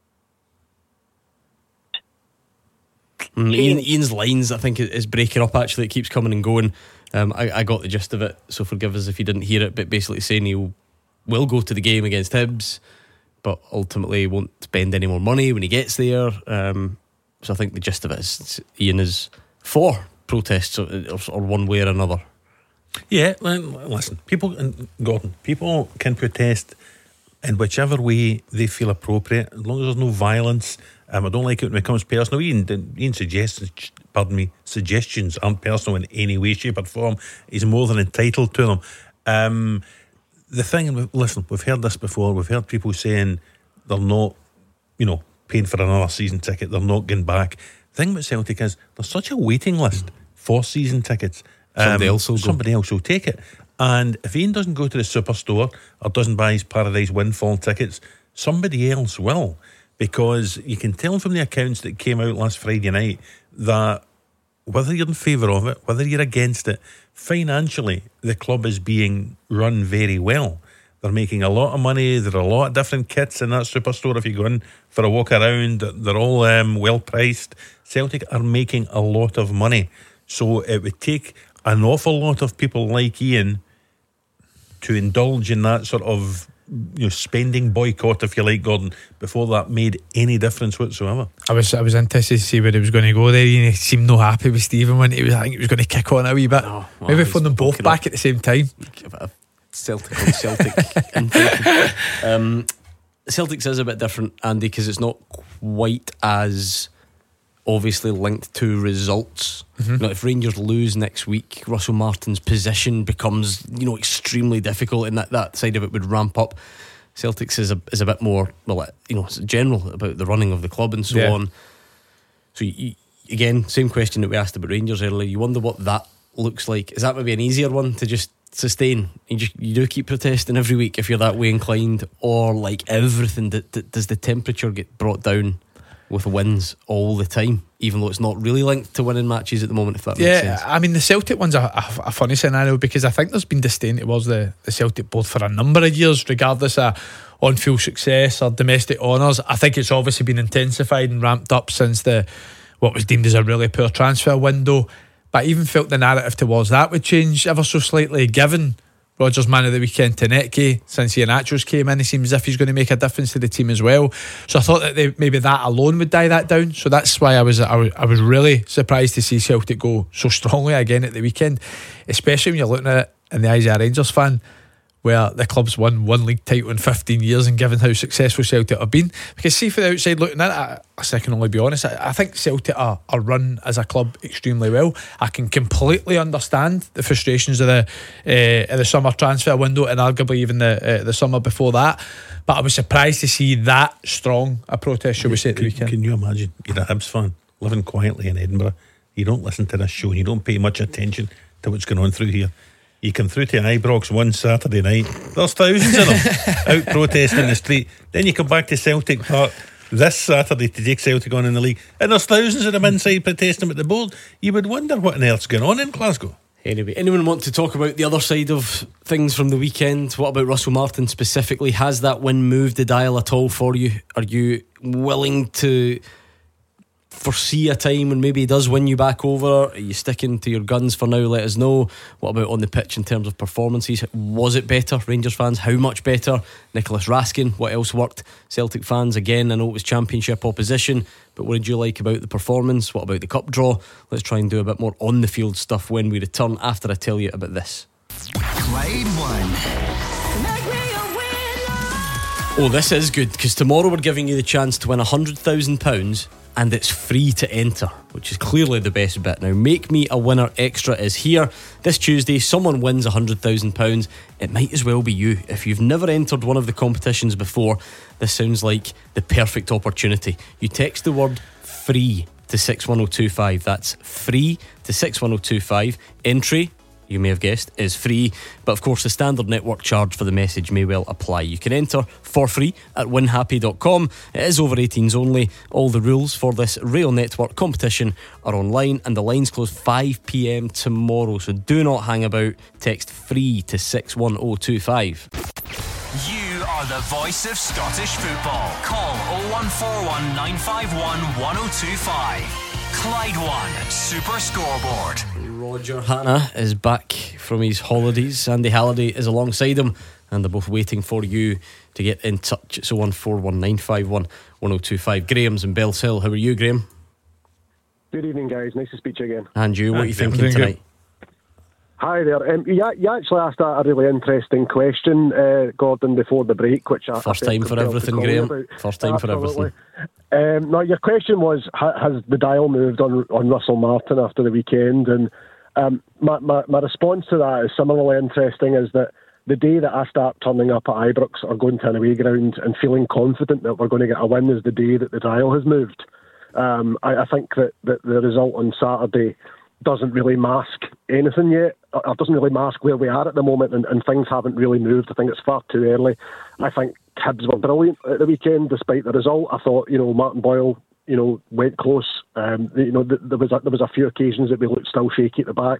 Mm, Ian, Ian's lines, I think, is breaking up. Actually, it keeps coming and going. Um, I, I got the gist of it, so forgive us if you didn't hear it. But basically saying he will, will go to the game against Hibs, but ultimately won't spend any more money when he gets there. Um, so I think the gist of it is Ian is for protests, or, or, or one way or another. Yeah, listen, people, and Gordon, people can protest in whichever way they feel appropriate, as long as there's no violence. Um, I don't like it when it becomes personal. Ian, Ian suggestions, pardon me, suggestions aren't personal in any way, shape, or form. He's more than entitled to them. Um, the thing, listen, we've heard this before. We've heard people saying they're not, you know, paying for another season ticket. They're not going back. The thing about Celtic is there's such a waiting list for season tickets. Somebody um, else will go. Somebody else will take it. And if Ian doesn't go to the Superstore or doesn't buy his Paradise Windfall tickets, somebody else will. Because you can tell from the accounts that came out last Friday night that whether you're in favour of it, whether you're against it, financially the club is being run very well. They're making a lot of money. There are a lot of different kits in that Superstore. If you go in for a walk around, they're all um, well priced. Celtic are making a lot of money. So it would take an awful lot of people like Ian to indulge in that sort of, you know, spending boycott, if you like, Gordon, before that made any difference whatsoever. I was I was interested to see where he was going to go there. He seemed no happy with Stephen when he was. I think he was going to kick on a wee bit. Oh, well, maybe phone them both back up at the same time. Celtic on Celtic. um, Celtics is a bit different, Andy, because it's not quite as obviously linked to results. Mm-hmm. You know, if Rangers lose next week, Russell Martin's position becomes, you know, extremely difficult, and that, that side of it would ramp up. Celtics is a is a bit more, well, you know, it's general about the running of the club and so yeah. on. So you, you, again, same question that we asked about Rangers earlier. You wonder what that looks like. Is that maybe an easier one to just sustain? You just you do keep protesting every week if you're that way inclined, or like everything that, that does the temperature get brought down with wins all the time, even though it's not really linked to winning matches at the moment, if that yeah, makes sense? Yeah, I mean, the Celtic one's a, a, a funny scenario, because I think there's been disdain towards the, the Celtic board for a number of years, regardless of on-field success or domestic honours. I think it's obviously been intensified and ramped up since the what was deemed as a really poor transfer window. But I even felt the narrative towards that would change ever so slightly, given Rodgers' man of the weekend, Tanecki, since Iheanacho's came in. He seems as if he's going to make a difference to the team as well. So I thought that they, maybe that alone would die that down. So that's why I was, I was I was really surprised to see Celtic go so strongly again at the weekend, especially when you're looking at it in the eyes of a Rangers fan, where the club's won one league title in fifteen years, and given how successful Celtic have been. Because see, for the outside looking at it, I, I can only be honest, I, I think Celtic are, are run as a club extremely well. I can completely understand the frustrations of the uh, of the summer transfer window, and arguably even the uh, the summer before that. But I was surprised to see that strong a protest, shall we say, at the can, weekend. Can you imagine? You're a Hibs fan living quietly in Edinburgh. You don't listen to this show, and you don't pay much attention to what's going on through here. You come through to Ibrox one Saturday night, there's thousands of them out protesting in the street. Then you come back to Celtic Park this Saturday to take Celtic on in the league, and there's thousands of them inside protesting at the board. You would wonder what on earth's going on in Glasgow. Anyway, anyone want to talk about the other side of things from the weekend? What about Russell Martin specifically? Has that win moved the dial at all for you? Are you willing to foresee a time when maybe he does win you back over? Are you sticking to your guns for now? Let us know. What about on the pitch in terms of performances? Was it better? Rangers fans, how much better? Nicholas Raskin, what else worked? Celtic fans, again, I know it was championship opposition, but what did you like about the performance? What about the cup draw? Let's try and do a bit more on the field stuff when we return after I tell you about this. Clyde One. Oh, this is good, because tomorrow we're giving you the chance to win one hundred thousand pounds, and it's free to enter, which is clearly the best bit. Now, Make Me a Winner Extra is here. This Tuesday, someone wins one hundred thousand pounds. It might as well be you. If you've never entered one of the competitions before, this sounds like the perfect opportunity. You text the word FREE to six one oh two five. That's FREE to six one oh two five. Entry, you may have guessed, is free, but of course the standard network charge for the message may well apply. You can enter for free at win happy dot com. It is over eighteens only. All the rules for this Rail Network competition are online, and the lines close five p.m. tomorrow, so do not hang about. Text free to six one oh two five. You are the voice of Scottish football. Call oh one four one nine five one one oh two five. Clyde One Super Scoreboard. Roger Hanna is back from his holidays. Andy Halliday is alongside him, and they're both waiting for you to get in touch. It's oh one four one nine five one one oh two five. Graham's in Bellshill. How are you, Graham? Good evening, guys. Nice to speak to you again. And you, what are you thinking tonight? Hi there. Um, you, you actually asked a, a really interesting question, uh, Gordon, before the break, which I First I time for everything, Graham. About. First time Absolutely. for everything. Um, no, your question was, ha, has the dial moved on on Russell Martin after the weekend? And um, my, my, my response to that is similarly interesting, is that the day that I start turning up at Ibrox or going to an away ground and feeling confident that we're going to get a win is the day that the dial has moved. Um, I, I think that, that the result on Saturday doesn't really mask anything yet. It doesn't really mask where we are at the moment, and, and things haven't really moved. I think it's far too early. I think Hibs were brilliant at the weekend, despite the result. I thought, you know, Martin Boyle, you know, went close. Um, you know, th- there was a, there was a few occasions that we looked still shaky at the back.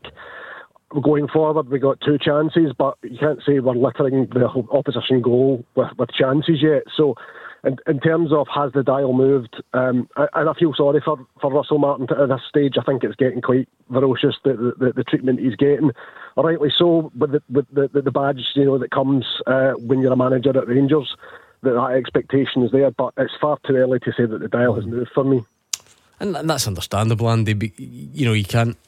Going forward, we got two chances, but you can't say we're littering the opposition goal with, with chances yet. So, in, in terms of has the dial moved, um, I, and I feel sorry for, for Russell Martin at this stage. I think it's getting quite ferocious, the, the, the treatment he's getting. Rightly so, with the, with the, the badge, you know, that comes uh, when you're a manager at Rangers, that, that expectation is there, but it's far too early to say that the dial has moved for me. And, and that's understandable, Andy. You know, you can't,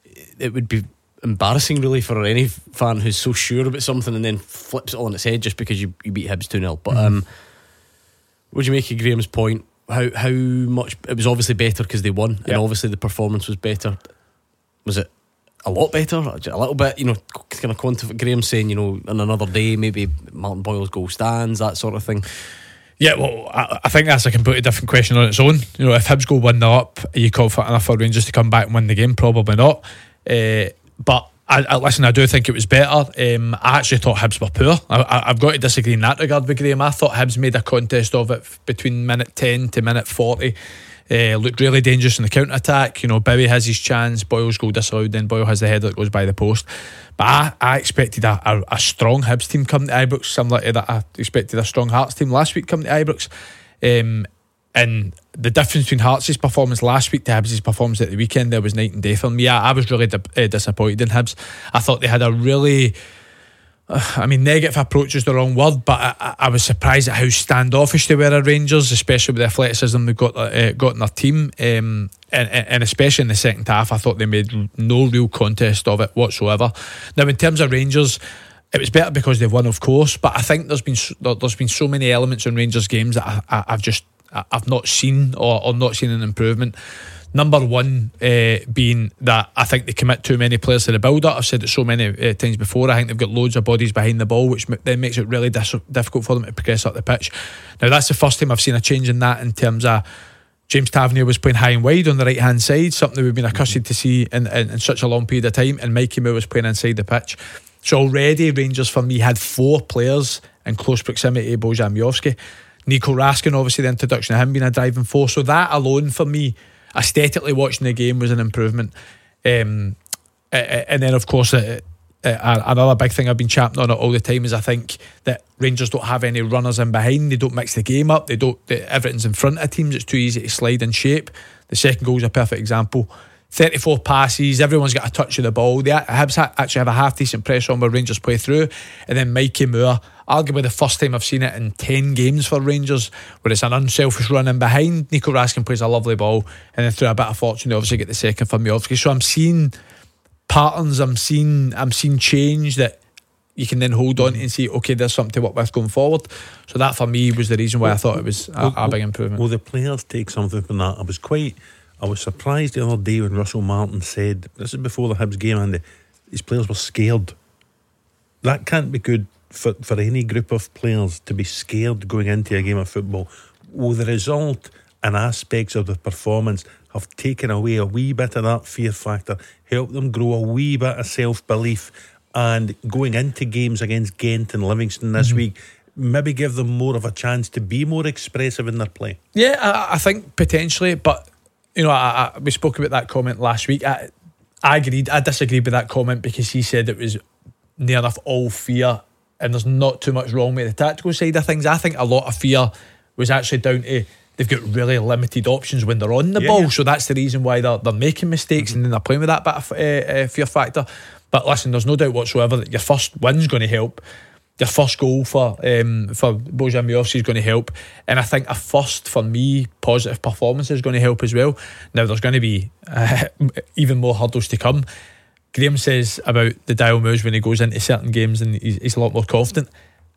it would be embarrassing really for any fan who's so sure about something and then flips it all on its head just because you, you beat Hibs two nil. But um, what do you make of Graham's point? How how much it was obviously better because they won, and yeah. obviously the performance was better. Was it a lot better? A little bit, you know, kind of quantify. Graham saying, you know, on another day maybe Martin Boyle's goal stands, that sort of thing. Yeah, well, I, I think that's a completely different question on its own. You know, if Hibs go one nil up, are you confident enough for Rangers to come back and win the game? Probably not. Uh, But I, I, listen, I do think it was better. Um, I actually thought Hibs were poor. I, I, I've got to disagree in that regard with Graham. I thought Hibs made a contest of it between minute ten to minute forty. Uh, looked really dangerous in the counter attack. You know, Bowie has his chance, Boyle's goal disallowed, then Boyle has the header that goes by the post. But I, I expected a, a, a strong Hibs team come to Ibrox, similar to that I expected a strong Hearts team last week come to Ibrox. Um, And the difference between Hearts' performance last week to Hibs' performance at the weekend there was night and day for me. I, I was really di- uh, disappointed in Hibs. I thought they had a really, uh, I mean, negative approach is the wrong word, but I, I was surprised at how standoffish they were at Rangers, especially with the athleticism they've got, uh, got in their team. Um, and, and especially in the second half, I thought they made no real contest of it whatsoever. Now, in terms of Rangers, it was better because they've won, of course, but I think there's been there's been so many elements in Rangers games that I, I, I've just I've not seen or, or not seen an improvement. Number one uh, being that I think they commit too many players to the build-up. I've said it so many uh, times before. I think they've got loads of bodies behind the ball, which m- then makes it really dis- difficult for them to progress up the pitch. Now that's the first time I've seen a change in that, in terms of James Tavernier was playing high and wide on the right hand side, something we've been accustomed to see in, in, in such a long period of time, and Mikey Moore was playing inside the pitch. So already Rangers for me had four players in close proximity to Bojan Miovski. Nico Raskin, obviously the introduction of him being a driving force, so that alone for me, aesthetically watching the game, was an improvement. Um, and then of course uh, uh, another big thing I've been champing on it all the time is I think that Rangers don't have any runners in behind. They don't mix the game up. They don't. They, everything's in front of teams. It's too easy to slide and shape. The second goal is a perfect example. thirty-four passes, everyone's got a touch of the ball. They Hibs actually have a half decent pressure on where Rangers play through. And then Mikey Moore, arguably the first time I've seen it in ten games for Rangers, where it's an unselfish run in behind. Nico Raskin plays a lovely ball, and then through a bit of fortune they obviously get the second for Miovski. So I'm seeing patterns, I'm seeing I'm seeing change that you can then hold on to and say, okay, there's something to work with going forward. So that for me was the reason why I thought it was a, a big improvement. Will the players take something from that? I was quite I was surprised the other day when Russell Martin said, this is before the Hibs game, and the, his players were scared. That can't be good for, for any group of players to be scared going into a game of football. Will the result and aspects of the performance have taken away a wee bit of that fear factor, help them grow a wee bit of self-belief, and going into games against Ghent and Livingston this mm-hmm. week, maybe give them more of a chance to be more expressive in their play? Yeah, I, I think potentially, but you know, I, I, we spoke about that comment last week. I, I agreed. I disagreed with that comment because he said it was near enough all fear, and there's not too much wrong with the tactical side of things. I think a lot of fear was actually down to they've got really limited options when they're on the yeah, ball, yeah. so that's the reason why they're they're making mistakes, mm-hmm. and then they're playing with that bit of uh, uh, fear factor. But listen, there's no doubt whatsoever that your first win's going to help. Your first goal for um, for Bojan Miovski is going to help, and I think a first for me positive performance is going to help as well. Now there's going to be uh, even more hurdles to come. Graham says about the dial moves when he goes into certain games and he's, he's a lot more confident.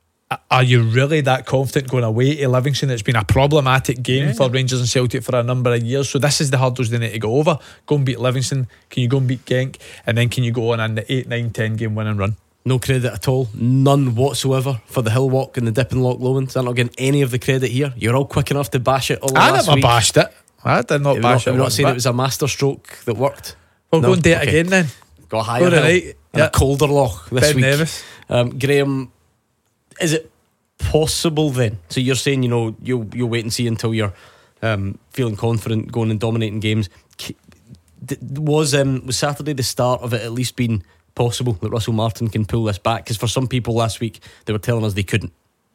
Are you really that confident going away to Livingston? It's been a problematic game yeah. for Rangers and Celtic for a number of years, so this is the hurdles they need to go over. Go and beat Livingston, can you go and beat Genk, and then can you go on in the eight, nine, ten game winning run? No credit at all, none whatsoever for the Hill Walk and the Dip and Loch Lomond. I'm not getting any of the credit here. You're all quick enough to bash it all I last never week. bashed it. I did not You're bash not, it. You're not saying it was a master stroke that worked? We'll no? go and do it okay. again then. Go higher go hill right. and yeah. a colder loch this Ben week. Nevis. Um, Graham, is it possible then? So you're saying, you know, you'll, you'll wait and see until you're um, feeling confident going and dominating games. Was, um, was Saturday the start of it at least being possible that Russell Martin can pull this back? Because for some people last week they were telling us they couldn't.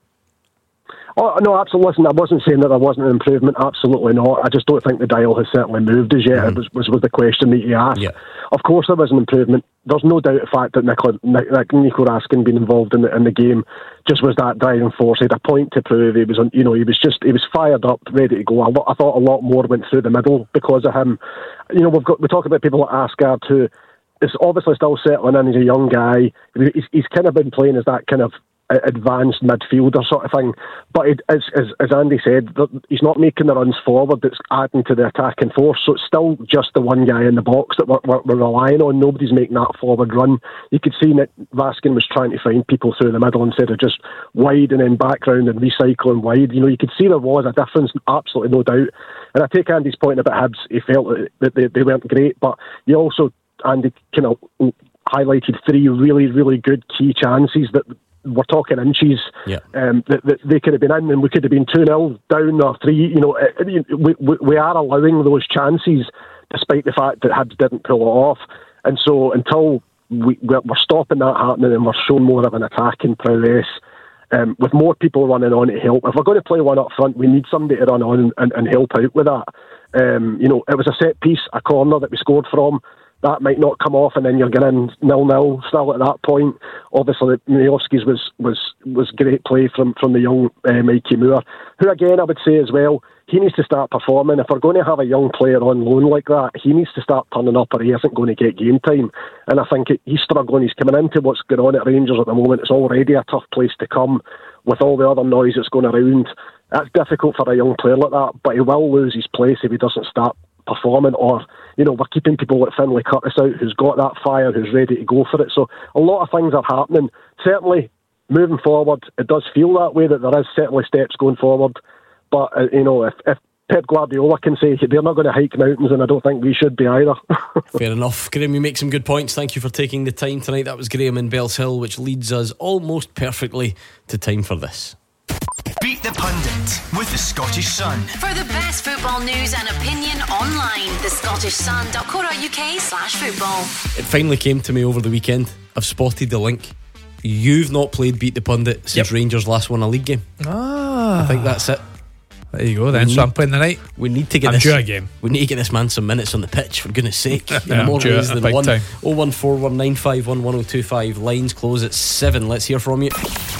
Oh no, absolutely. Listen, I wasn't saying that there wasn't an improvement. Absolutely not. I just don't think the dial has certainly moved as yet. Mm-hmm. It was, was was the question that you asked. Yeah. Of course, there was an improvement. There's no doubt the fact that Nico, Nico Raskin being involved in the in the game just was that driving force. He had a point to prove. He was, you know, he was just he was fired up, ready to go. I, I thought a lot more went through the middle because of him. You know, we've got we talk about people like Asgard who is obviously still settling in. He's a young guy. He's, he's kind of been playing as that kind of advanced midfielder sort of thing, but it, as, as as Andy said, he's not making the runs forward that's adding to the attacking force, so it's still just the one guy in the box that we're, we're, we're relying on. Nobody's making that forward run. You could see that Raskin was trying to find people through the middle instead of just wide and then background and recycling wide. You know, you could see there was a difference, absolutely no doubt. And I take Andy's point about Hibs. He felt that they, they weren't great, but you also, Andy kind of highlighted three really, really good key chances that we're talking inches. Yeah. Um, that, that they could have been in, and we could have been two nil down or three. You know, we, we we are allowing those chances, despite the fact that Hibs didn't pull it off. And so until we we're stopping that happening, and we're showing more of an attacking prowess, um, with more people running on to help. If we're going to play one up front, we need somebody to run on and, and, and help out with that. Um, you know, it was a set piece, a corner that we scored from. That might not come off, and then you're getting nil-nil still at that point. Obviously, Miovski's was was was great play from, from the young uh, Mikey Moore, who again I would say as well, he needs to start performing. If we're going to have a young player on loan like that, he needs to start turning up, or he isn't going to get game time. And I think it, he's struggling. He's coming into what's going on at Rangers at the moment. It's already a tough place to come with all the other noise that's going around. That's difficult for a young player like that, but he will lose his place if he doesn't start performing, or, you know, we're keeping people like Finlay Curtis out who's got that fire, who's ready to go for it. So a lot of things are happening. Certainly moving forward, it does feel that way, that there is certainly steps going forward, but uh, you know, if, if Pep Guardiola can say they're not going to hike mountains, and I don't think we should be either. Fair enough. Graham, you make some good points. Thank you for taking the time tonight. That was Graham in Bells Hill, which leads us almost perfectly to time for this. Beat the Pundit with the Scottish Sun. For the best football news and opinion online, the scottish sun dot co dot uk slash football. It finally came to me over the weekend. I've spotted the link. You've not played Beat the Pundit since yep. Rangers last won a league game. Ah, I think that's it. There you go then. We So need- I'm playing the night. We need to get I'm this. due a game. We need to get this man some minutes on the pitch, for goodness sake. In Yeah, more I'm due ways it, than big one. time. oh one four one nine five one one oh two five. Lines close at seven. Let's hear from you.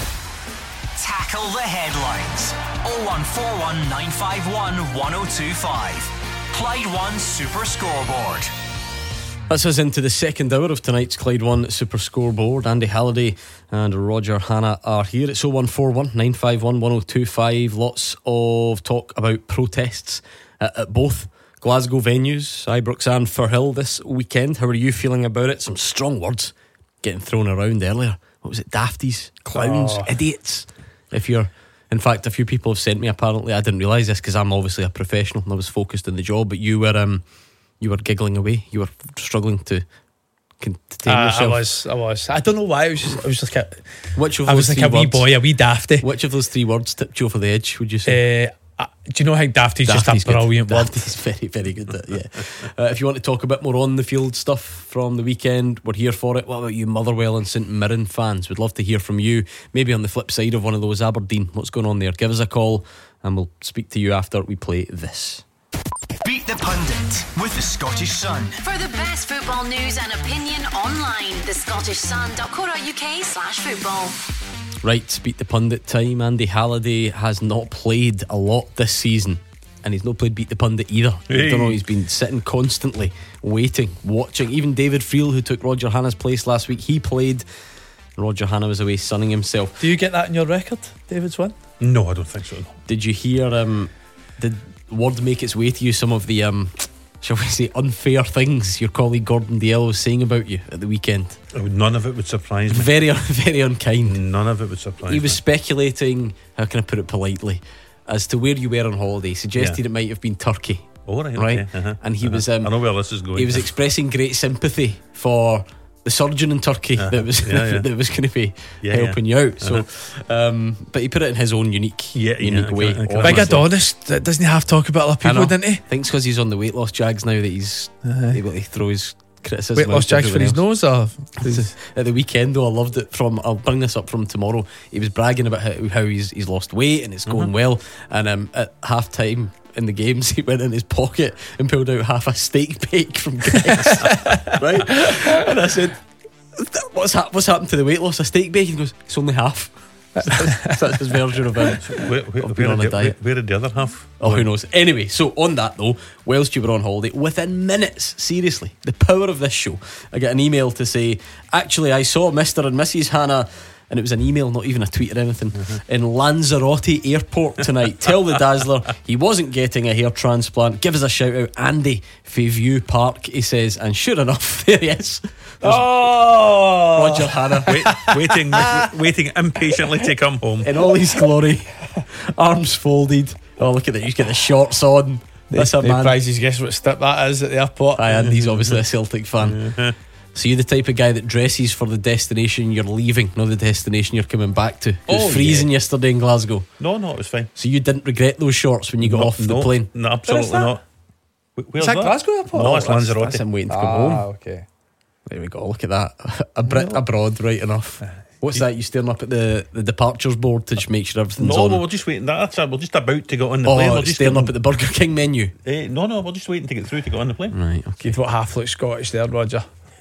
Tackle the headlines. oh one four one nine five one one oh two five. Clyde One Super Scoreboard. That's us into the second hour of tonight's Clyde One Super Scoreboard. Andy Halliday and Roger Hannah are here. It's oh one four one nine five one one oh two five. Lots of talk about protests at, at both Glasgow venues, Ibrox and Firhill this weekend. How are you feeling about it? Some strong words getting thrown around earlier. What was it? Dafties, clowns, Oh. idiots. If you're, in fact, a few people have sent me. Apparently, I didn't realise this because I'm obviously a professional and I was focused on the job. But you were, um, you were giggling away. You were struggling to contain Uh, I yourself. was, I was. I don't know why. I was just, I was just like, a, Which of I was those like a three wee words- boy, a wee dafty. Which of those three words tipped you over the edge? Would you say? Uh, uh, do you know how dafty's just Dafty's a brilliant good. word? Dafty's very, very good. At, yeah. uh, if you want to talk a bit more on the field stuff from the weekend, we're here for it. What about you, Motherwell and St Mirren fans? We'd love to hear from you. Maybe on the flip side of one of those, Aberdeen. What's going on there? Give us a call, and we'll speak to you after we play this. Beat the Pundit with the Scottish Sun. For the best football news and opinion online, the scottish sun dot co dot uk slash football. Right, Beat the Pundit time. Andy Halliday has not played a lot this season, and he's not played Beat the Pundit either. Hey. I don't know, he's been sitting constantly, waiting, watching. Even David Friel, who took Roger Hannah's place last week, he played. Roger Hannah was away sunning himself. Do you get that in your record, David's one? No, I don't think so. No. Did you hear, um, did word make its way to you, some of the, um, shall we say, unfair things your colleague Gordon Dalziel was saying about you at the weekend? Oh, none of it would surprise me. Very, very unkind. None of it would surprise He was me. speculating, how can I put it politely, as to where you were on holiday. Suggested Yeah. it might have been Turkey. Oh, right, right? okay, uh-huh, And he uh-huh. was, um, I know where this is going. he was expressing great sympathy for the surgeon in Turkey Uh-huh. that was Yeah, yeah. that was going to be Yeah, helping yeah. you out. So, um, but he put it in his own unique, Yeah, yeah, unique I can- way. I can obviously. Big Adonis, that doesn't he have to talk about other I people, know. didn't he? Thinks because he's on the weight loss jags now that he's able to throw his criticism. Weight loss out to jags for his everyone nose, or else. At the weekend, though, I loved it. From I'll bring this up from tomorrow. He was bragging about how, how he's he's lost weight and it's going well. And um, at half time in the games, he went in his pocket and pulled out half a steak bake from Greggs. Right? And I said, What's hap- what's happened to the weight loss? A steak bake? He goes, it's only half. So that's his version of it. Where, where, I've been where, on a where, diet. where did the other half? Oh, who knows? Anyway, so on that though, whilst you were on holiday, within minutes, seriously, the power of this show, I get an email to say, actually, I saw Mister and Missus Hannah, and it was an email, not even a tweet or anything, Mm-hmm. in Lanzarote Airport tonight. Tell the Dazzler he wasn't getting a hair transplant. Give us a shout out, Andy, Fairview Park, he says, and sure enough, there he is. There's oh, Roger Hannah. Wait, waiting, wait, waiting impatiently to come home. In all his glory, arms folded. Oh, look at that! He's got the shorts on. That's a the man. prizes. Guess what step that is at the airport? Aye, and he's obviously a Celtic fan. So you're the type of guy that dresses for the destination you're leaving, not the destination you're coming back to. It was Oh, freezing yesterday in Glasgow. No, no, it was fine. So you didn't regret those shorts when you got No, off the no, plane? No, absolutely that? not. Wh- Where's Is that Glasgow airport? No, it's that's, Lanzarote. that's him waiting to come Ah, home. okay. There we go, look at that. A Brit abroad, right enough. What's that? You staring up at the, the departures board to just make sure everything's No, on? well, we're just waiting. That's it. We're just about to get on the plane. Oh, We're just staring getting- up at the Burger King menu. Eh, no, no, we're just waiting to get through to get on the plane. Right, okay. You'd what half look Scottish there, Roger.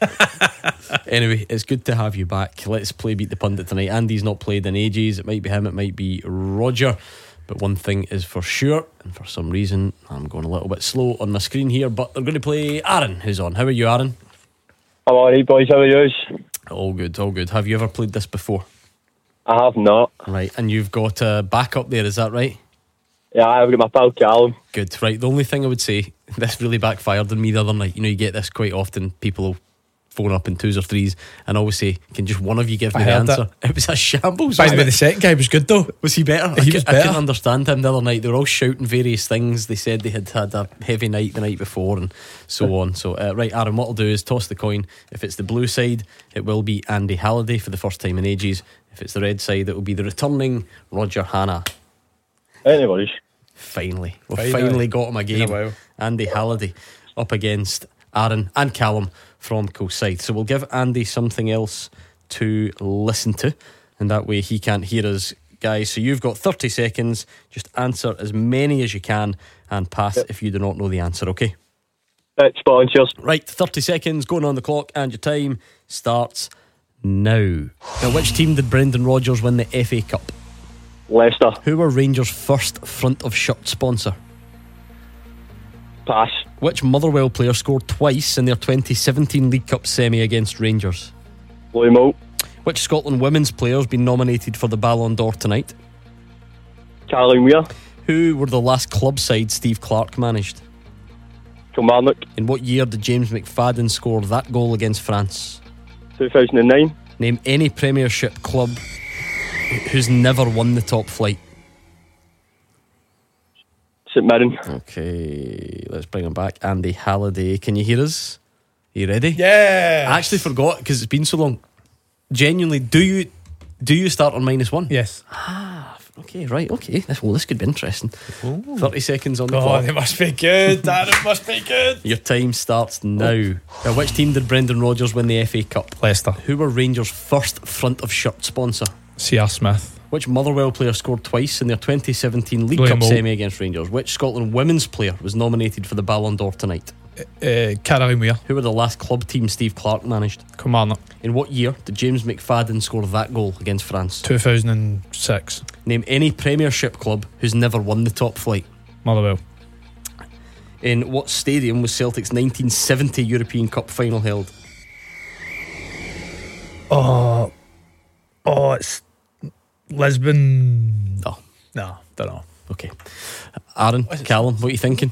Anyway, it's good to have you back. Let's play Beat the Pundit tonight. Andy's not played in ages. It might be him, it might be Roger. But one thing is for sure, and for some reason I'm going a little bit slow on my screen here, but they're going to play Aaron, who's on. How are you, Aaron? I'm alright, boys. How are you? All good, all good. Have you ever played this before? I have not. Right, and you've got a backup there, is that right? Yeah, I've got my pal Callum. Good, right. The only thing I would say, this really backfired on me the other night. You know, you get this quite often. People will phone up in twos or threes and always say, can just one of you give me I the heard answer? It. it was a shambles. By the wasn't way, it? the second guy was good though. Was he better? He I, was cou- I better. couldn't understand him the other night. They were all shouting various things. They said they had had a heavy night the night before and so on. So, uh, right, Aaron, what I'll do is toss the coin. If it's the blue side, it will be Andy Halliday for the first time in ages. If it's the red side, it will be the returning Roger Hannah. Anyways. Finally. We've Finally. finally got him a Been a game. while. Andy Halliday up against Aaron and Callum from Kilsyth. So we'll give Andy something else to listen to, and that way he can't hear us guys. So you've got thirty seconds. Just answer as many as you can and pass Yep. if you do not know the answer, okay? Right, spot on, cheers. Right, thirty seconds going on the clock, and your time starts now. Now, which team did Brendan Rodgers win the F A Cup? Leicester. Who were Rangers' first front of shirt sponsor? Pass. Which Motherwell player scored twice in their twenty seventeen League Cup semi against Rangers? Louis Moult. Which Scotland women's player has been nominated for the Ballon d'Or tonight? Caroline Weir. Who were the last club side Steve Clarke managed? Kilmarnock. In what year did James McFadden score that goal against France? two thousand nine. Name any Premiership club who's never won the top flight. St Mirren. Okay, let's bring him back. Andy Halliday, can you hear us? Are you ready? Yeah. I actually forgot because it's been so long. Genuinely, do you do you start on minus one? Yes. Ah, okay, right, okay. This, well, this could be interesting. Ooh. thirty seconds on the God, clock. it must be good. That it must be good. Your time starts now. Now, which team did Brendan Rodgers win the F A Cup? Leicester. Who were Rangers' first front of shirt sponsor? C R Smith. Which Motherwell player scored twice in their twenty seventeen League Louis Cup Moult. semi against Rangers? Which Scotland women's player was nominated for the Ballon d'Or tonight? Uh, Caroline Weir. Who were the last club team Steve Clarke managed? Kilmarnock. In what year did James McFadden score that goal against France? two thousand six. Name any Premiership club who's never won the top flight. Motherwell. In what stadium was Celtic's nineteen seventy European Cup final held? Oh, oh, it's Lisbon. No. No, don't know. Okay. Aaron, Callum, what are you thinking?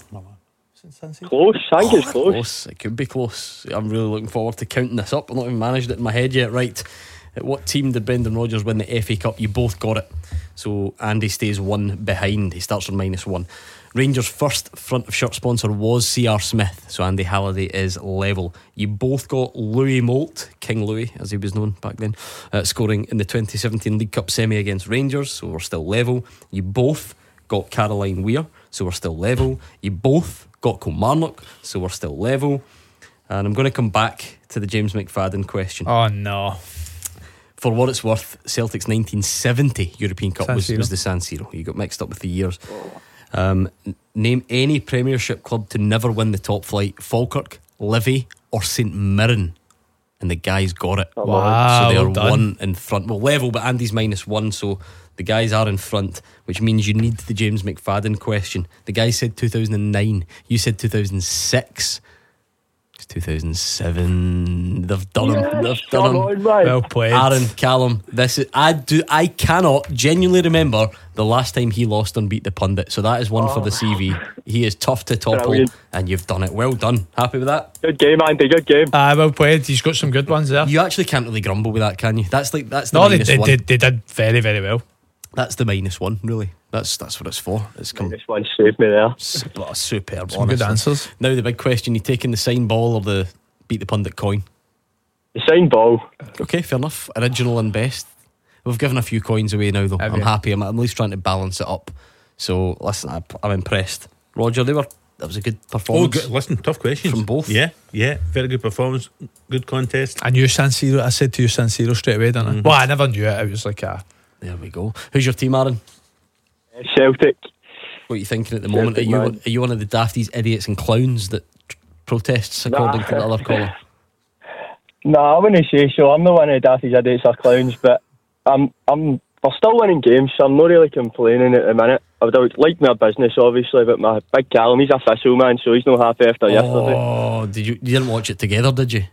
Close. I think it's close. Close. It could be close. I'm really looking forward to counting this up. I've not even managed it in my head yet. Right. At what team did Brendan Rodgers win the F A Cup? You both got it. So Andy stays one behind. He starts on minus one. Rangers' first front of shirt sponsor was C R Smith. So Andy Halliday is level. You both got Louis Moult, King Louis as he was known back then, uh, scoring in the twenty seventeen League Cup semi against Rangers. So we're still level. You both got Caroline Weir. So we're still level. You both got Kilmarnock. So we're still level. And I'm going to come back to the James McFadden question. Oh no. For what it's worth, Celtic's nineteen seventy European Cup San was, Siro. was the San Siro. You got mixed up with the years. Um, n- name any Premiership club to never win the top flight. Falkirk, Livy or St Mirren. And the guys got it. Wow, So they are well done. one in front. Well, level, but Andy's minus one, so the guys are in front, which means you need the James McFadden question. The guy said two thousand nine. You said two thousand six. It's two thousand seven. They've done Yes, him. They've come done him. on, man. Well played. Aaron, Callum, this is I do I cannot genuinely remember the last time he lost on Beat the Pundit. So that is one for the C V. He is tough to topple, Brilliant. and you've done it. Well done. Happy with that? Good game, Andy. Good game. Ah, well played. He's got some good ones there. You actually can't really grumble with that, can you? That's like that's the No, they, minus they, one. they, they did very, very well. That's the minus one, really. That's that's what it's for. It's come This one saved me there. su- oh, superb. Some good honestly. answers. Now the big question: you taking the sign ball or the Beat the Pundit coin? The sign ball. Okay, fair enough. Original and best. We've given a few coins away now, though. Have I'm you? happy. I'm at least trying to balance it up. So listen, I, I'm impressed. Roger, they were. That was a good Oh, performance. good. Listen, tough questions From both. Yeah, yeah, very good performance, good contest. I knew San Siro. I said to you San Siro straight away, didn't I? Well, I never knew it. It was like a. There we go. Who's your team, Aaron? Celtic. What are you thinking at the moment? Are Celtic, you man. are you one of the dafties, idiots, and clowns that t- protests according Nah. to the other caller? No, I wouldn't say so. I'm not one of the dafties, idiots or clowns, but I'm I'm we're still winning games, so I'm not really complaining at the minute. I would like my business, obviously, but my big Callum, he's a thistle man, so he's not happy after yesterday. Oh, did you? You didn't watch it together, did you?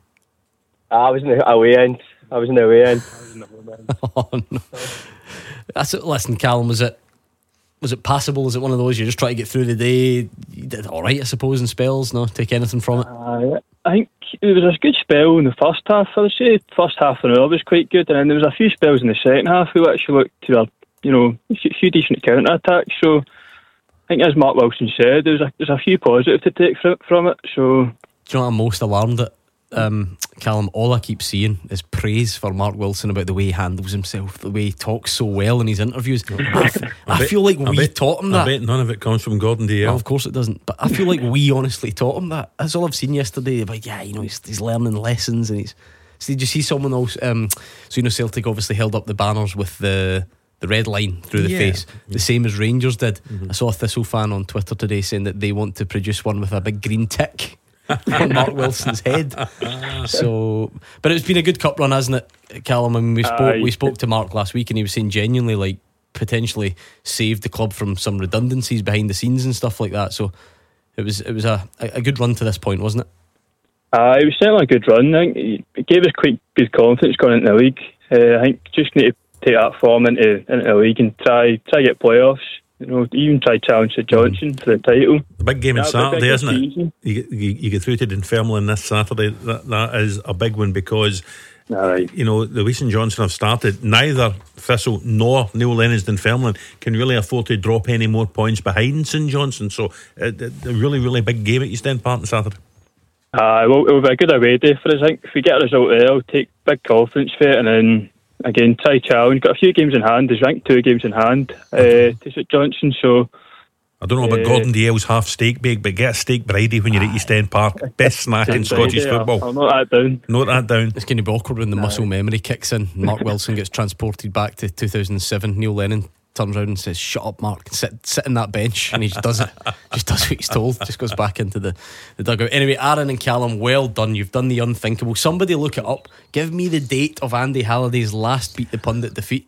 I was in the away end. I was in the away end. Oh no. That's it. Listen, Callum, was it was it passable? Is it one of those you just try to get through the day? You did all right, I suppose, in spells. No, take anything from it. Uh, I think it was a good spell in the first half. I would say first half an hour was quite good, and then there was a few spells in the second half who actually looked to a you know a few- few decent counter attacks. So I think, as Mark Wilson said, there's a there's a few positives to take from from it. So Do you know what I'm most alarmed at, um, Callum? All I keep seeing is praise for Mark Wilson about the way he handles himself, the way he talks so well in his interviews. I, f- I bet- feel like I we bet- taught him I that. bet none of it comes from Gordon D L. Well, of course it doesn't, but I feel like we honestly taught him that. That's all I've seen yesterday. But yeah, you know, he's, he's learning lessons, and he's. So did you see someone else? Um, so you know, Celtic obviously held up the banners with the the red line through the Yeah. face, the same as Rangers did. Mhm. I saw a Thistle fan on Twitter today saying that they want to produce one with a big green tick on Mark Wilson's head. So, but it's been a good cup run, hasn't it, Callum? I mean, we spoke Aye. we spoke to Mark last week, and he was saying genuinely, like, potentially saved the club from some redundancies behind the scenes and stuff like that. So it was it was a, a good run to this point, wasn't it? Uh, it was certainly a good run. I think it gave us quite good confidence going into the league. Uh, I think just need to take that form into, into the league and try try get playoffs. You know, even try challenge St Johnson for the title. The big game on That would be Saturday, a good isn't it? season. You, get- you, you get through to Dunfermline this Saturday. That, that is a big one because, Aye. you know, the way St Johnson have started, neither Thistle nor Neil Lennon's Dunfermline can really afford to drop any more points behind St Johnson. So, uh, a really, really big game at East End Park on Saturday. Uh, well, it will be a good away day for us. I think if we get a result there, I'll take big confidence for it, and then again try challenge. Got a few games in hand. There's ranked two games in hand uh, to St Johnson. So I don't know about Uh, Gordon Dalziel's half steak bake, but get a steak Bridie when you're at East End Park. Best snack in Scottish I'll, football. I'll note that down. Note that down. It's going to be awkward when the muscle memory kicks in. Mark Wilson gets transported back to two thousand seven. Neil Lennon turns around and says, "Shut up, Mark, and sit, sit in that bench," and he just does it. Just does what he's told. Just goes back into the, the dugout. Anyway, Aaron and Callum, well done. You've done the unthinkable. Somebody look it up. Give me the date of Andy Halliday's last Beat the Pundit defeat.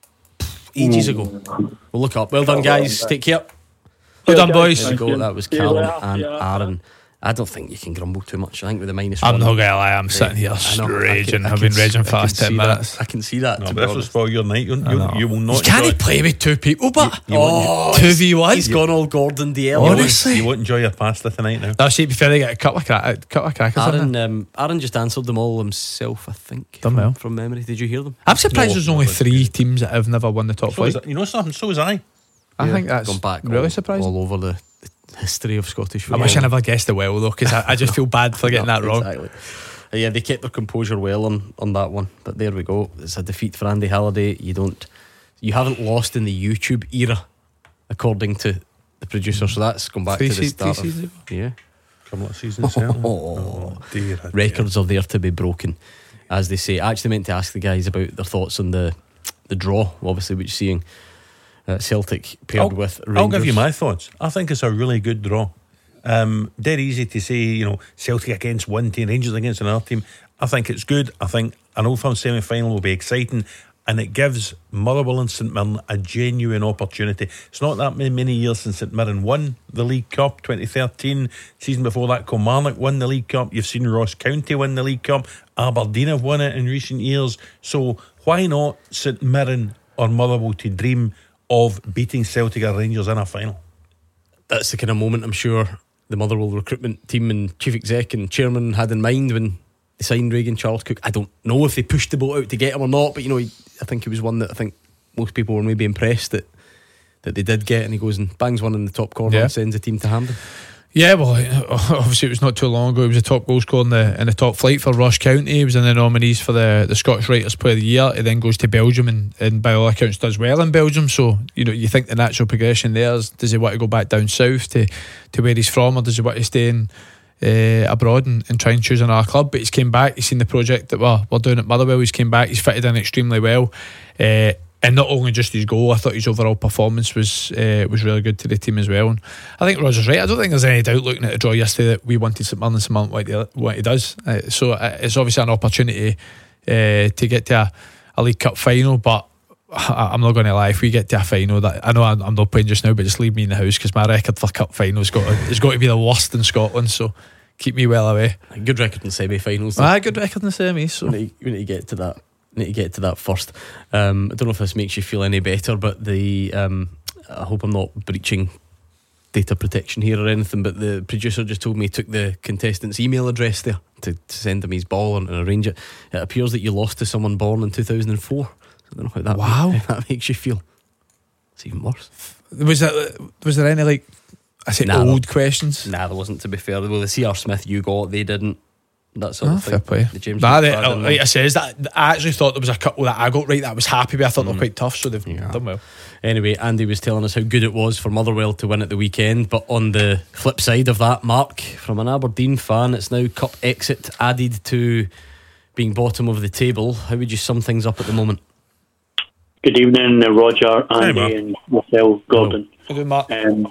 Ages ago. We'll look it up. Well done, guys. Take care. Well done, boys. There we go. That was See you Callum later. and Yeah. Aaron. I don't think you can grumble too much. I think with the minus I'm one, not gonna lie, I'm sitting here I know, I raging. can- I I've can been raging s- for the I last can ten see that. minutes. I can see that. No, to but be this will honest. spoil your night. You, I you, know. you will You not can't enjoy, play with two people, but you won't- Oh, two v one. He's gone all Gordon Dalziel. Honestly. you won't enjoy your pasta tonight now. That's it. Before they get a couple of, cra- a couple of crackers. in Aaron, there. um, Aaron just answered them all himself, I think. Done from, well. from memory. Did you hear them? I'm surprised No, there's no, only that's three good. teams that have never won the top So is flight. it- you know something? So was I. I Yeah, think that's gone back really all, surprising. all over the, the history of Scottish I football. wish I never guessed it well though, because I, I just feel bad for getting No, that wrong. Exactly. Uh, yeah, they kept their composure well on, on that one. But there we go. It's a defeat for Andy Halliday. You don't, you haven't lost in the YouTube era, according to the producer. So that's gone back Three to the se- start. three Of, seasons yeah, Couple of seasons. certainly. Oh, dear, dear. records are there to be broken, as they say. I actually meant to ask the guys about their thoughts on the the draw, obviously, which seeing uh, Celtic paired I'll, with Rangers. I'll give you my thoughts. I think it's a really good draw. Um, dead easy to say, you know, Celtic against one team, Rangers against another team. I think it's good. I think an Old Firm semi-final will be exciting, and it gives Motherwell and St Mirren a genuine opportunity. It's not that many, many years since St Mirren won the League Cup, twenty thirteen. Season before that, Kilmarnock won the League Cup. You've seen Ross County win the League Cup. Aberdeen have won it in recent years. So why not St Mirren or Motherwell to dream of beating Celtic or Rangers in a final? That's the kind of moment I'm sure the Motherwell recruitment team and chief exec and chairman had in mind when they signed Reagan Charles Cook. I don't know if they pushed the boat out to get him or not, but you know, he, I think it was one that I think most people were maybe impressed that that they did get, and he goes and bangs one in the top corner Yeah. and sends the team to Hampden. Yeah, well, obviously it was not too long ago. He was a top goal scorer in the in the top flight for Ross County. He was in the nominees for the, the Scottish Writers' Player of the Year. He then goes to Belgium and, and by all accounts does well in Belgium. So you know, you think the natural progression there is, does he want to go back down south to, to where he's from, or does he want to stay in uh, abroad and, and try and choose another club? But he's came back. He's seen the project that we're, we're doing at Motherwell. He's came back. He's fitted in extremely well. Uh, And not only just his goal, I thought his overall performance was uh, was really good to the team as well. And I think Roger's right. I don't think there's any doubt looking at the draw yesterday that we wanted St Mirren and St Mirren what he, what he does. Uh, so uh, it's obviously an opportunity uh, to get to a, a League Cup final. But I, I'm not going to lie, if we get to a final, that I know I'm, I'm not playing just now, but just leave me in the house, because my record for cup finals got to, it's got to be the worst in Scotland. So keep me well away. A good record in semi-finals. Ah, good record in the semis. So We need, we need to get to that. Need to get to that first. Um, I don't know if this makes you feel any better, but the um, I hope I'm not breaching data protection here or anything, but the producer just told me he took the contestant's email address there to, to send him his ball and, and arrange it. It appears that you lost to someone born in two thousand four. So I don't know how that, Wow. how that makes you feel. It's even worse. was that was there any like I said Nah, old questions? Nah, there wasn't, to be fair. Well, the C R Smith you got, they didn't. That sort Ah, of thing. fair play. The James Nah, Reed they, card and like I says that I actually thought there was a couple that I got right that I was happy with. I thought they were quite tough, so they've Yeah. done well. Anyway, Andy was telling us how good it was for Motherwell to win at the weekend, but on the flip side of that, Mark, from an Aberdeen fan, it's now cup exit added to being bottom of the table. How would you sum things up at the moment? Good evening, uh, Roger, Andy, Mark. and myself, Gordon. Good, Mark. Um,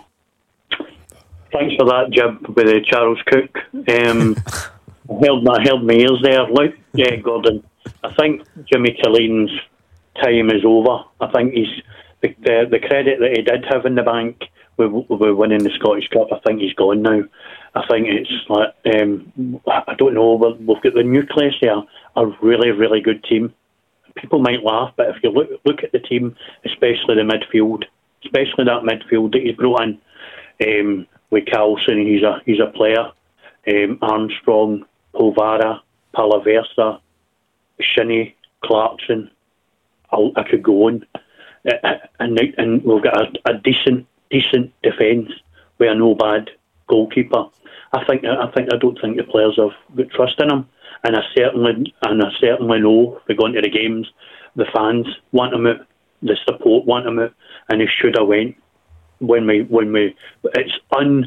thanks for that jib with uh, Charles Cook. Um, I held my held my ears there. Look, yeah, Gordon. I think Jimmy Tillene's time is over. I think he's the, the the credit that he did have in the bank with, with winning the Scottish Cup. I think he's gone now. I think it's like um, I don't know. But we've got the nucleus there, a really really good team. People might laugh, but if you look look at the team, especially the midfield, especially that midfield that he's brought in, um, with Carlson, he's a he's a player. Um, Armstrong, Polvara, Palaversa, Shinnie, Clarkson. I'll, I could go on, uh, and and we've got a, a decent decent defence with a no bad goalkeeper. I think I think I don't think the players have got trust in him, and I certainly and I certainly know if we go into the games, the fans want him out, the support want him out, and he should have went when we when we. It's un.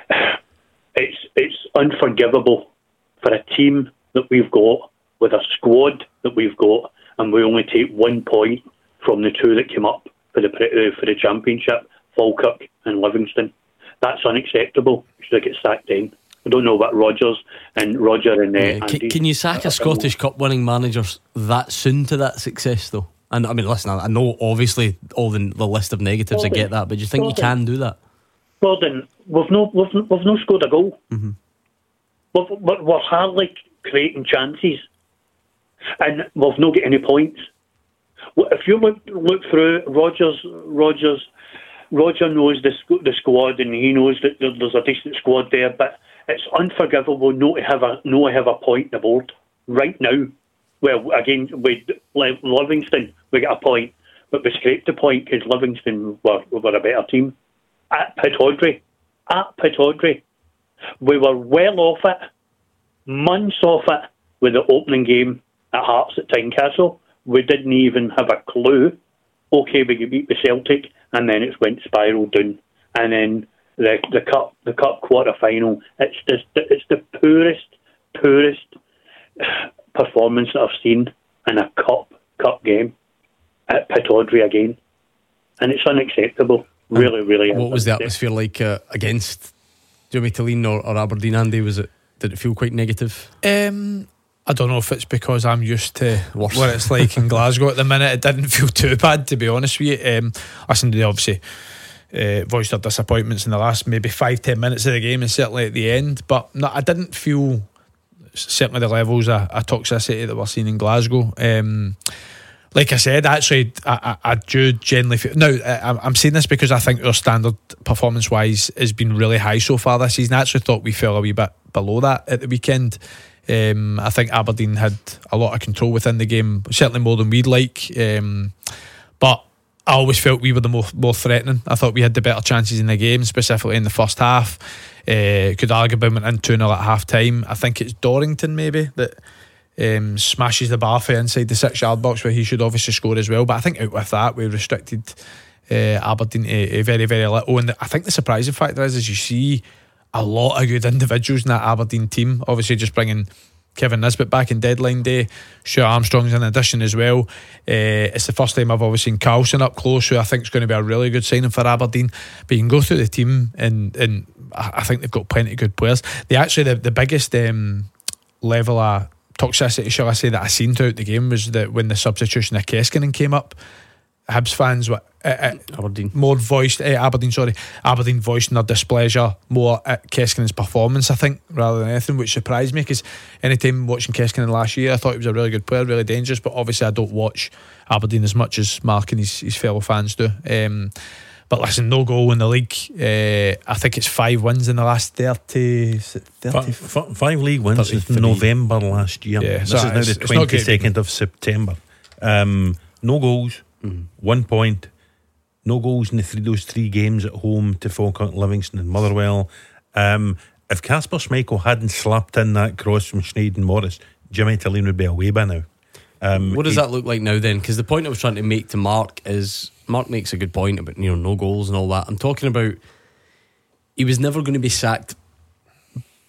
It's it's unforgivable for a team that we've got with a squad that we've got, and we only take one point from the two that came up for the for the championship, Falkirk and Livingston. That's unacceptable. Should get sacked then. I don't know about Rodgers and Roger and uh, Yeah, can, Andy. can you sack a Scottish Cup winning manager that soon to that success though? And I mean, listen, I know obviously all the, the list of negatives. Gordon, I get that, but do you think Gordon. you can do that? Gordon, we've no we've, we've no scored a goal. Mm-hmm. We've, we're we're hardly creating chances, and we've not got any points. If you look look through Rodgers, Rodgers, Roger knows the squ- the squad, and he knows that there- there's a decent squad there. But it's unforgivable not to have a not to have a point on the board right now. Well, again, with Livingston, we got a point, but we scraped the point because Livingston were were a better team. At Pittodrie, at Pittodrie, we were well off it, months off it, with the opening game at Hearts at Tynecastle. We didn't even have a clue. Okay, we could beat the Celtic, and then it went spiral down. And then the the cup the cup quarter final. It's just it's the poorest poorest performance that I've seen in a cup cup game at Pittodrie again, and it's unacceptable. Really, really. What was the atmosphere like uh, against Jimmy Tillene or, or Aberdeen, Andy? Was it did it feel quite negative? Um, I don't know if it's because I'm used to Worse. what it's like in Glasgow at the minute. It didn't feel too bad, to be honest with you. Um, listen, they obviously uh, voiced their disappointments in the last maybe five, ten minutes of the game, and certainly at the end. But no, I didn't feel certainly the levels of, of toxicity that we're seeing in Glasgow. Um, like I said, actually, I, I, I do generally feel. Now, I, I'm saying this because I think our standard performance wise has been really high so far this season. I actually thought we fell a wee bit below that at the weekend. Um, I think Aberdeen had a lot of control within the game, certainly more than we'd like. Um, but I always felt we were the more, more threatening. I thought we had the better chances in the game, specifically in the first half. Uh, could arguably went in two nil at half time. I think it's Dorrington maybe that um, smashes the bar for inside the six yard box where he should obviously score as well. But I think out with that, we restricted uh, Aberdeen to, to very, very little. And I think the surprising factor is, is you see a lot of good individuals in that Aberdeen team. Obviously, just bringing Kevin Nisbet back in deadline day. Stuart Armstrong's in addition as well. Uh, it's the first time I've always seen Carlson up close, who I think is going to be a really good signing for Aberdeen. But you can go through the team, and, and I think they've got plenty of good players. They actually, the, the biggest um, level of toxicity, shall I say, that I seen throughout the game was that when the substitution of Keskinen came up, Hibs fans were uh, uh, Aberdeen more voiced uh, Aberdeen sorry Aberdeen voicing their displeasure more at Keskinen's performance, I think, rather than anything, which surprised me, because anytime watching Keskinen last year I thought he was a really good player, really dangerous, but obviously I don't watch Aberdeen as much as Mark and his, his fellow fans do. Um, but listen, no goal in the league. uh, I think it's five wins in the last thirty, thirty F- f- five league wins since thirty-three. November last year. Yeah, this so is now it's- the it's not great. twenty-second of September. Um, no goals, mm-hmm. one point. No goals in the three, those three games at home to Falkirk, Livingston and Motherwell. Um, if Kasper Schmeichel hadn't slapped in that cross from Schneiden Morris, Jimmy Tillene would be away by now. Um, What does he- that look like now then? Because the point I was trying to make to Mark is, Mark makes a good point about, you know, no goals and all that. I'm talking about he was never going to be sacked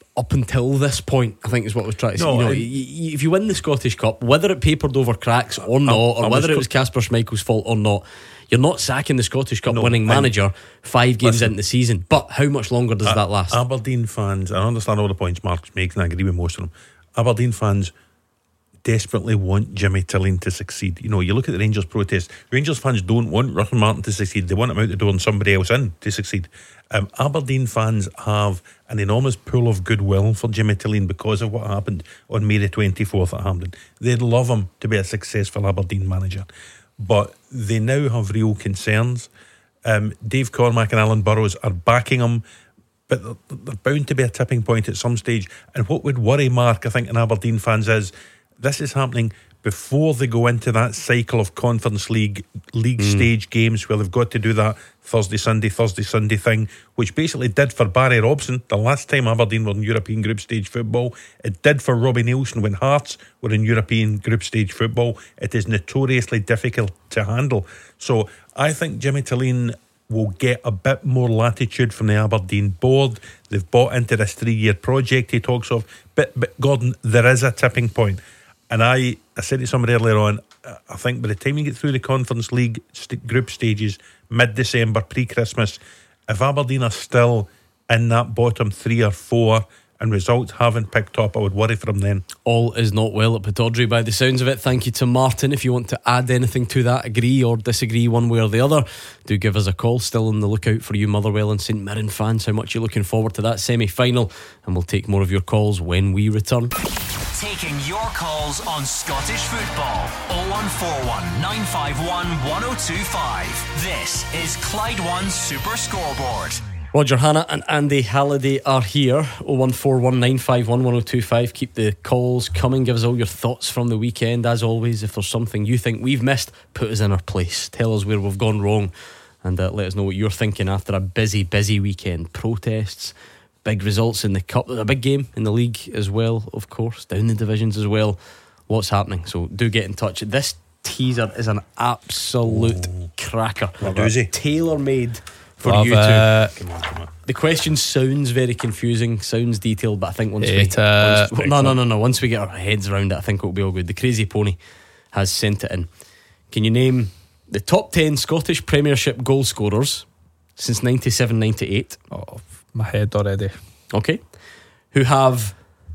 up until this point, I think is what we're trying to say. No, you know, I- y- y- if you win the Scottish Cup, whether it papered over cracks or not, I or was whether it co- was Casper Schmeichel's fault or not, you're not sacking the Scottish Cup No, winning I- manager five games Listen, into the season. But how much longer does A- that last? Aberdeen fans, I understand all the points Mark's making, I agree with most of them. Aberdeen fans desperately want Jimmy Tilleen to succeed. You know, you look at the Rangers protest. Rangers fans don't want Russell Martin to succeed. They want him out the door and somebody else in to succeed. Um, Aberdeen fans have an enormous pool of goodwill for Jimmy Tilleen because of what happened on May the twenty-fourth at Hampden. They'd love him to be a successful Aberdeen manager. But they now have real concerns. Um, Dave Cormack and Alan Burrows are backing him, but they're, they're bound to be a tipping point at some stage. And what would worry Mark, I think, and Aberdeen fans is this is happening before they go into that cycle of Conference League league Mm. stage games where they've got to do that Thursday, Sunday, Thursday, Sunday thing, which basically did for Barry Robson the last time Aberdeen were in European group stage football. It did for Robbie Nielsen when Hearts were in European group stage football. It is notoriously difficult to handle. So I think Jimmy Tilleen will get a bit more latitude from the Aberdeen board. They've bought into this three-year project he talks of. But, but Gordon, there is a tipping point. And I, I said to somebody earlier on, I think by the time you get through the Conference League st- group stages, mid-December, pre-Christmas, if Aberdeen are still in that bottom three or four and results haven't picked up, I would worry for them then. All is not well at Pittodrie by the sounds of it. Thank you to Martin. If you want to add anything to that, agree or disagree one way or the other, do give us a call. Still on the lookout for you Motherwell and St Mirren fans. How much are you looking forward to that semi-final? And we'll take more of your calls when we return. Taking your calls on Scottish football. oh one four one, nine five one, one oh two five. This is Clyde One Super Scoreboard. Roger Hanna and Andy Halliday are here. oh one four one, nine five one, one oh two five. Keep the calls coming. Give us all your thoughts from the weekend. As always, if there's something you think we've missed, put us in our place. Tell us where we've gone wrong, and uh, let us know what you're thinking after a busy, busy weekend. Protests, big results in the Cup, a big game in the league as well, of course, down the divisions as well. Lots happening, so do get in touch. This teaser is an absolute oh. cracker. Tailor-made for Love you two. it. Come on, come on. The question sounds very confusing, sounds detailed, but I think once we It, uh, once, no no no no once we get our heads around it, I think it'll be all good. The Crazy Pony has sent it in. Can you name the top ten Scottish Premiership goal scorers since ninety-seven ninety-eight? Oh, my head already. Okay. Who have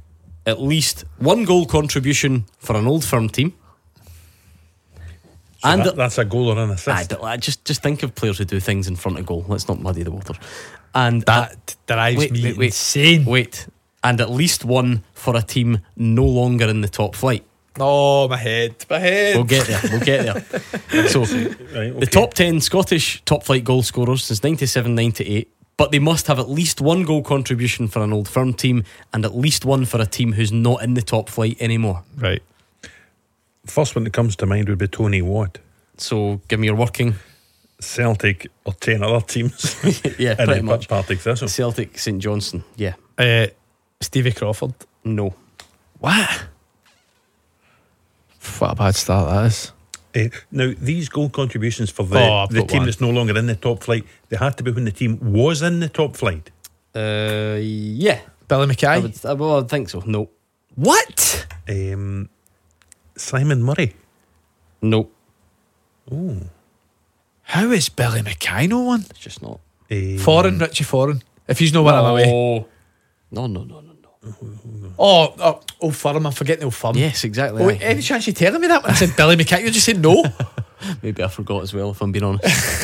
at least one goal contribution for an Old Firm team? So and that, that's a goal or an assist. I don't, I just just think of players who do things in front of goal. Let's not muddy the water. And That drives wait, me wait, wait, insane. Wait, and at least one for a team no longer in the top flight. Oh, my head, my head. We'll get there. We'll get there. So, Right, okay. the top ten Scottish top flight goal scorers since ninety-seven ninety-eight, but they must have at least one goal contribution for an Old Firm team and at least one for a team who's not in the top flight anymore. Right. First one that comes to mind would be Tony Watt. So, give me your working. Celtic or ten other teams. Yeah, and pretty then much. Partick Thistle. Celtic, St Johnstone. Yeah. Uh, Stevie Crawford. No. What? What a bad start that is. Uh, now, these goal contributions for the, Oh, I've the got team one. that's no longer in the top flight, they had to be when the team was in the top flight. Uh, yeah. Billy Mackay. I would, I, well, I think so. No. What? Um, Simon Murray. No. Oh. How is Billy Mackay no one? It's just not. Um, Foreign, Richie Foreign. If he's no one no. away. No, no, no, no, no. Oh, oh, Old Firm. I'm forgetting Old Firm. Yes, exactly. Oh, wait, any chance you telling me that when I said Billy Mackay? You just said no. Maybe I forgot as well, if I'm being honest.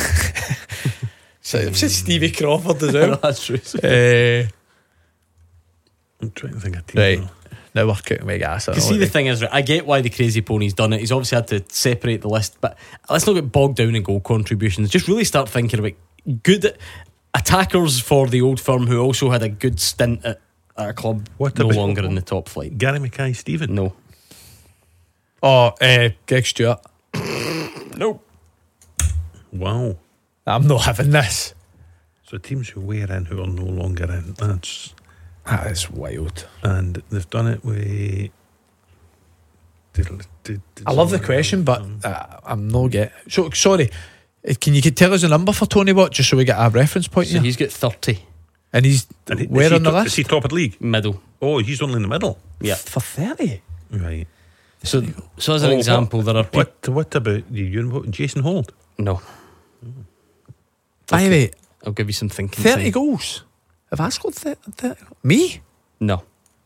So I've said Stevie Crawford as well. That's true. Uh, I'm trying to think of team. right. now. Now we're cooking my gas. You see, the thing is, right, I get why the Crazy Pony's done it. He's obviously had to separate the list, but let's not get bogged down in goal contributions. Just really start thinking about good attackers for the Old Firm who also had a good stint at, at a club What no about- longer in the top flight. Gary Mackay Stephen. No. Oh, uh, Greg Stewart. No. Wow. I'm not having this. So teams who were in who are no longer in. That's That is wild. and they've done it with. Did, did, did I love the question, but uh, I'm not getting. So sorry. Uh, Can you tell us a number for Tony Watt just so we get a reference point So here? he's got thirty. And he's And he- where is he on the to- list? Is he top of the league? Middle. Oh, he's only in the middle. Yeah. For thirty. Right. So, so as an Oh, example, what, there are people. What, what about the Uni- Jason Holt? No. By the way, I'll give you some thinking. thirty time. goals. Have I scored thirty? thirty? Me? No.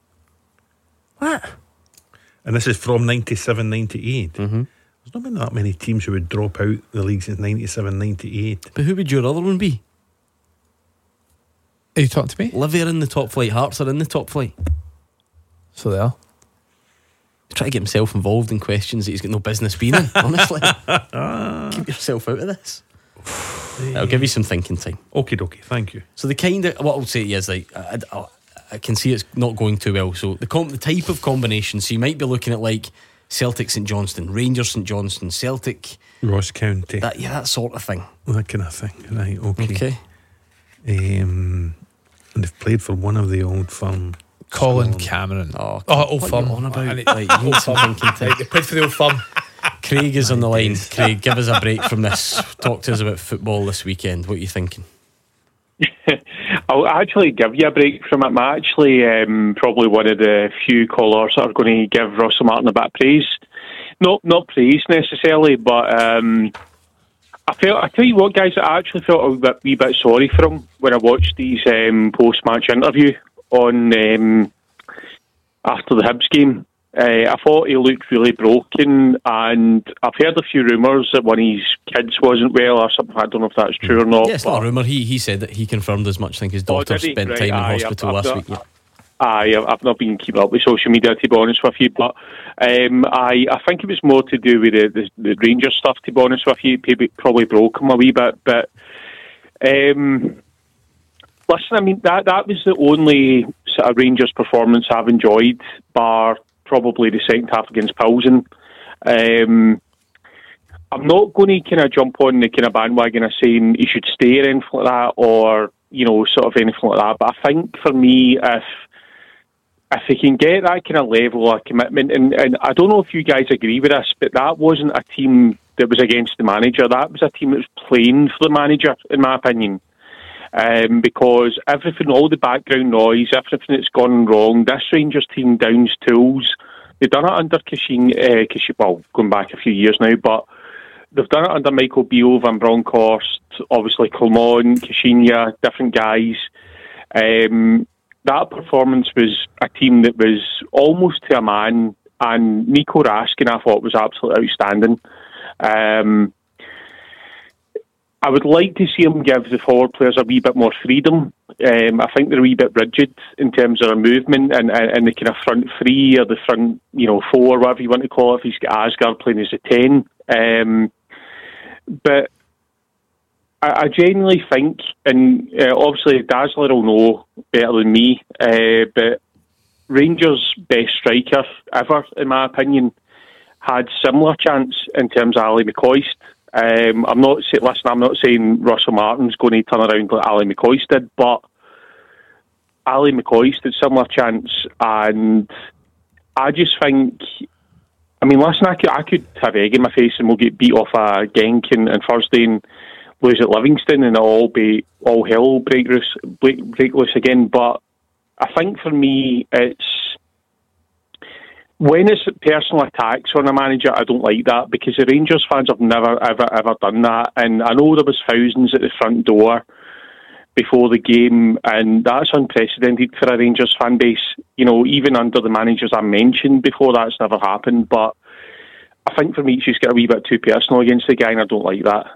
What? And this is from ninety-seven ninety-eight. Mm-hmm. There's not been that many teams who would drop out the league since ninety-seven ninety-eight. But who would your other one be? Are you talking to me? Livy are in the top flight. Hearts are in the top flight. So they are. Try to get himself involved in questions that he's got no business being in. Honestly, keep yourself out of this. I'll give you some thinking time. Okie dokie, thank you. So the kind of what I'll say is like I, I, I can see it's not going too well. So the com- the type of combination. So you might be looking at like Celtic St Johnstone, Rangers St Johnstone, Celtic Ross County. That yeah, that sort of thing. That kind of thing. Right. Okay. Okay. Um, and they've played for one of the old firm. Colin Scotland. Cameron. Oh, Oh, Old what Firm. are you on about? And it- Like, you need some thinking time. Right, they played for the Old Firm. Craig is on the line. Craig, give us a break from this. Talk to us about football this weekend. What are you thinking? I'll actually give you a break from it. I'm actually um, probably one of the few callers that are going to give Russell Martin a bit of praise. Not not praise necessarily, but um, I felt. I tell you what, guys, I actually felt a bit, wee bit sorry for him when I watched his um, post-match interview on um, after the Hibs game. Uh, I thought he looked really broken, and I've heard a few rumours that one of his kids wasn't well or something. I don't know if that's true or not. Yeah, it's not a rumour. He he said that he confirmed as much. I think his daughter Oh, did he? spent Right, time in aye, hospital I've- I've last not- week. Yeah. Aye, I've not been keeping up with social media, to be honest with you, but um, I I think it was more to do with the, the, the Rangers stuff, to be honest with you. Maybe probably broke him a wee bit, but um, listen, I mean, that, that was the only sort of Rangers performance I've enjoyed, bar probably the second half against Pilsen. Um, I'm not going to kind of jump on the kind of bandwagon of saying he should stay or anything like that, or, you know, sort of anything like that, but I think for me, if if he can get that kind of level of commitment, and, and I don't know if you guys agree with this, but that wasn't a team that was against the manager. That was a team that was playing for the manager, in my opinion. Um, because everything, all the background noise, everything that's gone wrong, this Rangers team downs tools. They've done it under Kishin, uh, Kishin, well, going back a few years now, but they've done it under Michael Beale, Van Bronckhorst, obviously Clement, Kishinya, different guys. Um, that performance was a team that was almost to a man, and Nico Raskin, I thought, was absolutely outstanding. Um, I would like to see him give the forward players a wee bit more freedom. Um, I think they're a wee bit rigid in terms of their movement and, and, and the kind of front three or the front, you know, four, whatever you want to call it, if he's got Asgard playing as a ten. Um, but I, I genuinely think, and uh, obviously Dazzler will know better than me, uh, but Rangers' best striker ever, in my opinion, had similar chance in terms of Ali McCoist. Um, I'm not say, listen. I'm not saying Russell Martin's going to turn around like Ali McCoist did, but Ali McCoist had similar chance, and I just think. I mean, listen, I could, I could have egg in my face and we'll get beat off a Genk and, and Thursday and lose at Livingston and it'll all be all hell break loose, break, break loose again. But I think for me, it's. When it's personal attacks on a manager, I don't like that because the Rangers fans have never, ever, ever done that. And I know there was thousands at the front door before the game, and that's unprecedented for a Rangers fan base. You know, even under the managers I mentioned before, that's never happened. But I think for me, it's just got a wee bit too personal against the guy, and I don't like that.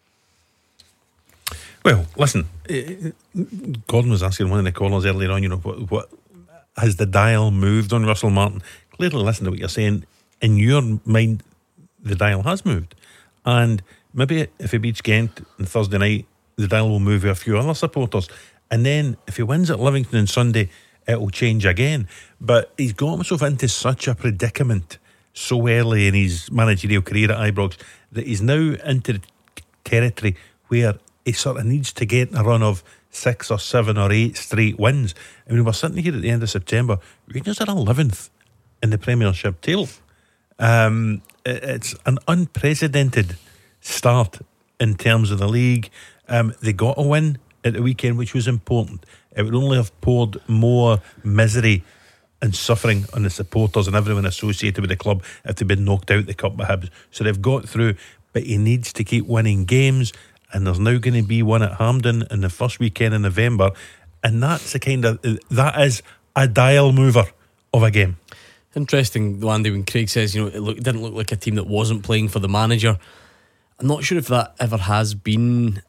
Well, listen, Gordon was asking one of the callers earlier on, you know, what, what has the dial moved on Russell Martin? Clearly, listen to what you're saying. In your mind, the dial has moved. And maybe if he beats Ghent on Thursday night, the dial will move with a few other supporters. And then if he wins at Livingston on Sunday, it will change again. But he's got himself into such a predicament so early in his managerial career at Ibrox that he's now into the territory where he sort of needs to get a run of six or seven or eight straight wins. I mean, we're sitting here at the end of September. Rangers are eleventh in the Premiership table. Um, it's an unprecedented start in terms of the league. Um, they got a win at the weekend, which was important. it would only have poured more misery and suffering on the supporters and everyone associated with the club if they'd been knocked out the cup by Hibs. So they've got through, but he needs to keep winning games, and there's now going to be one at Hampden in the first weekend in November, and that's the kind of, that is a dial mover of a game. Interesting, Andy, when Craig says, you know, it, look, it didn't look like a team that wasn't playing for the manager. I'm not sure if that ever has been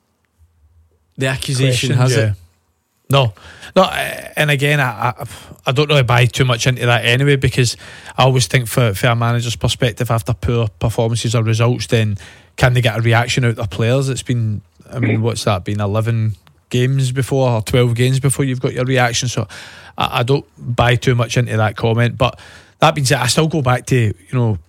the accusation, Question, has yeah. it? No, no, and again, I, I I don't really buy too much into that anyway, because I always think for, for a manager's perspective, after poor performances or results, then can they get a reaction out of their players? It's been, I mean, what's that been, eleven games before or twelve games before you've got your reaction? So I, I don't buy too much into that comment. But that being said, I still go back to, you know,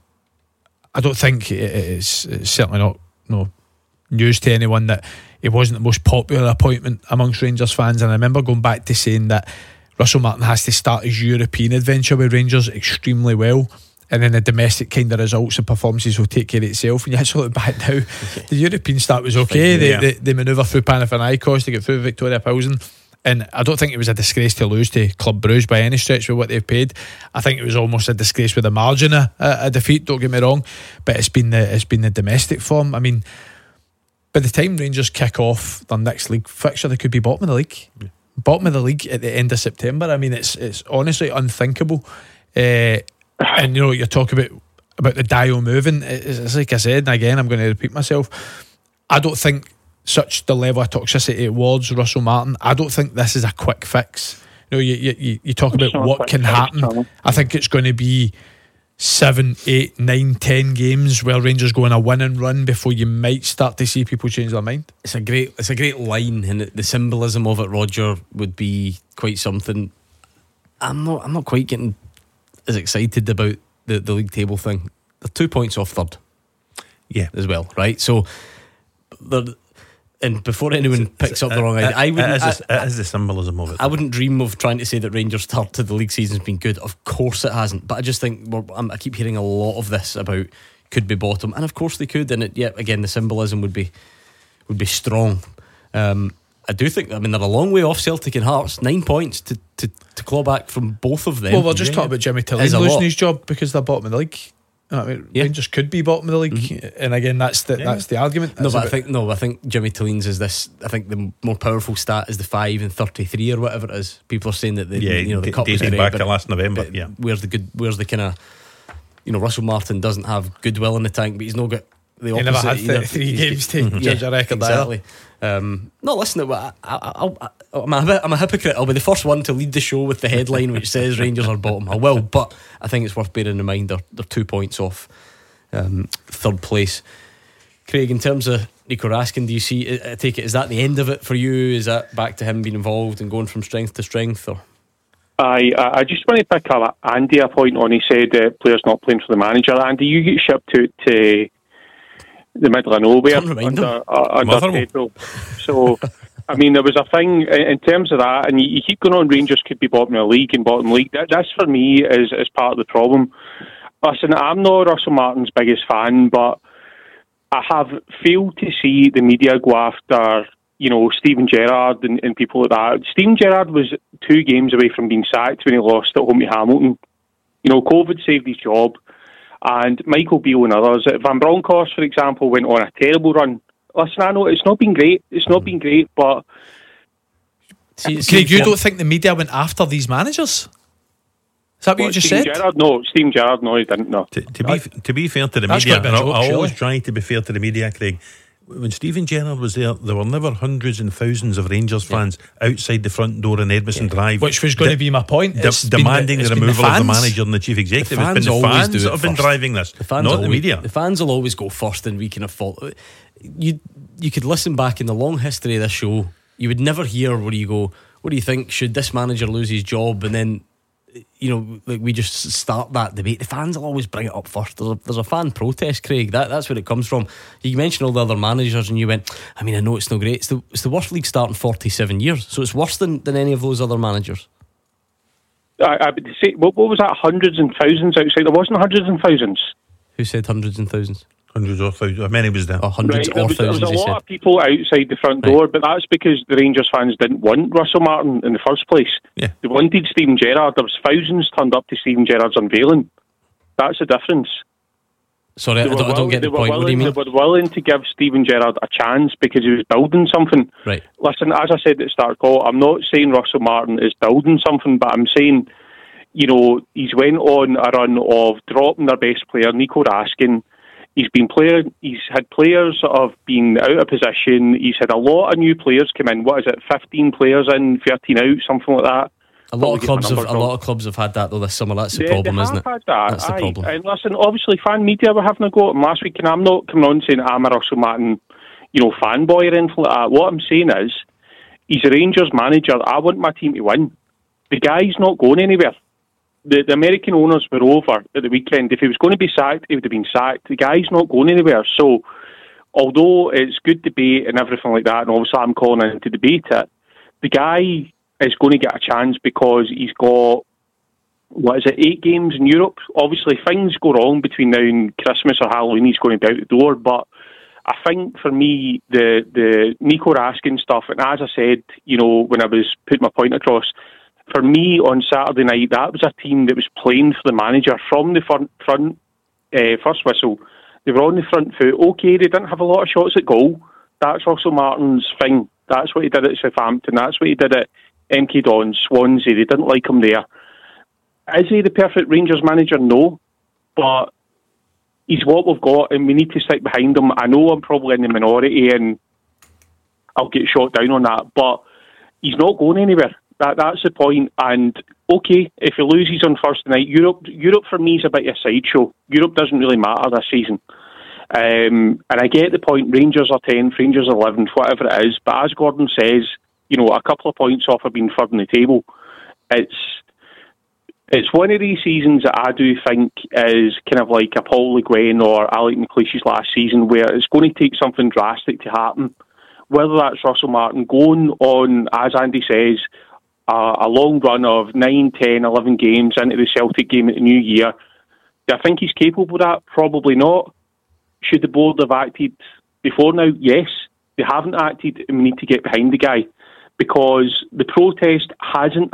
I don't think it, it's, it's certainly not no news to anyone that it wasn't the most popular appointment amongst Rangers fans. And I remember going back to saying that Russell Martin has to start his European adventure with Rangers extremely well, and then the domestic kind of results and performances will take care of itself. And you actually look back now, the European start was okay. They, yeah. they, they manoeuvre through Panathinaikos to get through Victoria Pilsen, and I don't think it was a disgrace to lose to Club Brugge by any stretch with what they've paid. I think it was almost a disgrace with the margin of a, a defeat, don't get me wrong, but it's been the it's been the domestic form. I mean, by the time Rangers kick off their next league fixture, they could be bottom of the league. Yeah. Bottom of the league at the end of September. I mean, it's it's honestly unthinkable. Uh, and you know, you're talking about about the dial moving. It's, it's like I said, and again, I'm going to repeat myself. I don't think such the level of toxicity towards Russell Martin. I don't think this is a quick fix. You know, you you, you talk about what can happen. I think it's going to be seven, eight, nine, ten games where Rangers go on a winning run before you might start to see people change their mind. It's a great, it's a great line, and the symbolism of it, Roger, would be quite something. I'm not, I'm not quite getting as excited about the, the league table thing. They're two points off third, yeah, as well, right? So, they're, and before anyone it's, picks it's, up the wrong it, idea, I wouldn't. It is, I, it is the symbolism of it. I wouldn't dream of trying to say that Rangers' start to the league season's been good. Of course it hasn't, but I just think we're, I'm, I keep hearing a lot of this about could be bottom, and of course they could. And it, yeah, again, the symbolism would be would be strong. Um, I do think. I mean, they're a long way off Celtic and Hearts. Nine points to to, to claw back from both of them. Well, we're just yeah. talking about Jimmy Tilley losing lot. his job because they're bottom of the league. I mean, yeah. Rangers could be bottom of the league, mm-hmm. and again, that's the yeah. that's the argument. No, that's but I think no, I think Jimmy Tilley's is this. I think the more powerful stat is the five and thirty-three or whatever it is. People are saying that the yeah, you know the cup was dating great, back to last November. Yeah, where's the good? Where's the kind of you know Russell Martin doesn't have goodwill in the tank, but he's not got the opposite. He never had either. three games to mm-hmm. judge yeah, a record. Exactly. Um, no, listen, I, I, I, I, I'm, a, I'm a hypocrite. I'll be the first one to lead the show with the headline which says Rangers are bottom. I will, but I think it's worth bearing in mind they're, they're two points off um, third place. Craig, in terms of Nico Raskin, do you see, I take it, is that the end of it for you? Is that back to him being involved and going from strength to strength? Or I I just want to pick up Andy a point on. He said uh, players not playing for the manager. Andy, you get shipped to to the middle of nowhere under, uh, under Pedro. So, I mean, there was a thing in terms of that, and you, you keep going on. Rangers could be bottom of the league and bottom league. That, that's for me is is part of the problem. Listen, I'm not Russell Martin's biggest fan, but I have failed to see the media go after, you know, Steven Gerrard and, and people like that. Steven Gerrard was two games away from being sacked when he lost at home to Hamilton. You know, COVID saved his job. And Michael Beale and others. Van Bronckhorst, for example, went on a terrible run. Listen, I know it's not been great. It's not been great, but see, Craig, you don't think the media went after these managers? Is that what, what you just Steven said? Gerrard, no, Steven Gerrard, no, he didn't. No. To, to be to be fair to the That's media, quite a bit and joke, I, I always surely. try to be fair to the media, Craig. When Steven Gerrard was there, there were never hundreds and thousands of Rangers fans yeah. outside the front door in Edmiston yeah. Drive, which was going de- to be my point. De- demanding the, the removal the of the manager and the chief executive. The it's been the fans that have been first. driving this, the fans not always, the media. The fans will always go first, and we can afford. You you could listen back in the long history of this show. You would never hear where you go, what do you think? Should this manager lose his job? And then, you know, like we just start that debate. The fans will always bring it up first. There's a, there's a fan protest, Craig. That that's where it comes from. You mentioned all the other managers, and you went, I mean, I know it's no great. It's the it's the worst league start in forty-seven years, so it's worse than, than any of those other managers. I, I would say, what, what was that? Hundreds and thousands outside. There wasn't hundreds and thousands. Who said hundreds and thousands? Hundreds or thousands. How many was there? Oh, hundreds Right, there or was, there was thousands, a he lot said. of people outside the front door, but that's because the Rangers fans didn't want Russell Martin in the first place. Yeah. They wanted Steven Gerrard. There was thousands turned up to Steven Gerrard's unveiling. That's the difference. Sorry, I They don't, were I don't will- get they the were point. What do you willing- mean? They were willing to give Steven Gerrard a chance because he was building something. Right. Listen, as I said at the start, call, I'm not saying Russell Martin is building something, but I'm saying, you know, he's went on a run of dropping their best player, Nico Raskin. He's been player. He's had players that have been out of position. He's had a lot of new players come in. What is it? Fifteen players in, thirteen out, something like that. A lot of Probably get clubs my have a numbers lot of clubs have had that though this summer. That's the They- problem, they isn't have it? had that, That's the aye. problem. And listen, obviously, fan media were having a go at him last week, and I'm not coming on saying I'm a Russell Martin, you know, fanboy or anything like that. What I'm saying is, he's a Rangers manager. I want my team to win. The guy's not going anywhere. The, the American owners were over at the weekend. If he was going to be sacked, he would have been sacked. The guy's not going anywhere. So, although it's good debate and everything like that, and obviously I'm calling in to debate it, the guy is going to get a chance because he's got, what is it, eight games in Europe. Obviously, things go wrong between now and Christmas or Halloween. He's going to be out the door. But I think for me, the, the Nico Raskin stuff, and as I said, you know, when I was putting my point across, for me on Saturday night, that was a team that was playing for the manager from the front, front uh, first whistle. They were on the front foot. Okay, they didn't have a lot of shots at goal. That's Russell Martin's thing. That's what he did at Southampton. That's what he did at M K Dons, Swansea. They didn't like him there. Is he the perfect Rangers manager? No. But he's what we've got, and we need to stick behind him. I know I'm probably in the minority, and I'll get shot down on that, but he's not going anywhere. That That's the point. And, okay, if he loses on Thursday night, Europe, Europe for me is a bit of a sideshow. Europe doesn't really matter this season. Um, and I get the point, Rangers are tenth, Rangers are eleventh, whatever it is. But as Gordon says, you know, a couple of points off of being third on the table. It's it's one of these seasons that I do think is kind of like a Paul Le Guin or Alec McLeish's last season, where it's going to take something drastic to happen. Whether that's Russell Martin going on, as Andy says, uh, a long run of nine, ten, eleven games into the Celtic game at the new year. Do I think he's capable of that? Probably not. Should the board have acted before now? Yes. They haven't acted, and we need to get behind the guy, because the protest hasn't,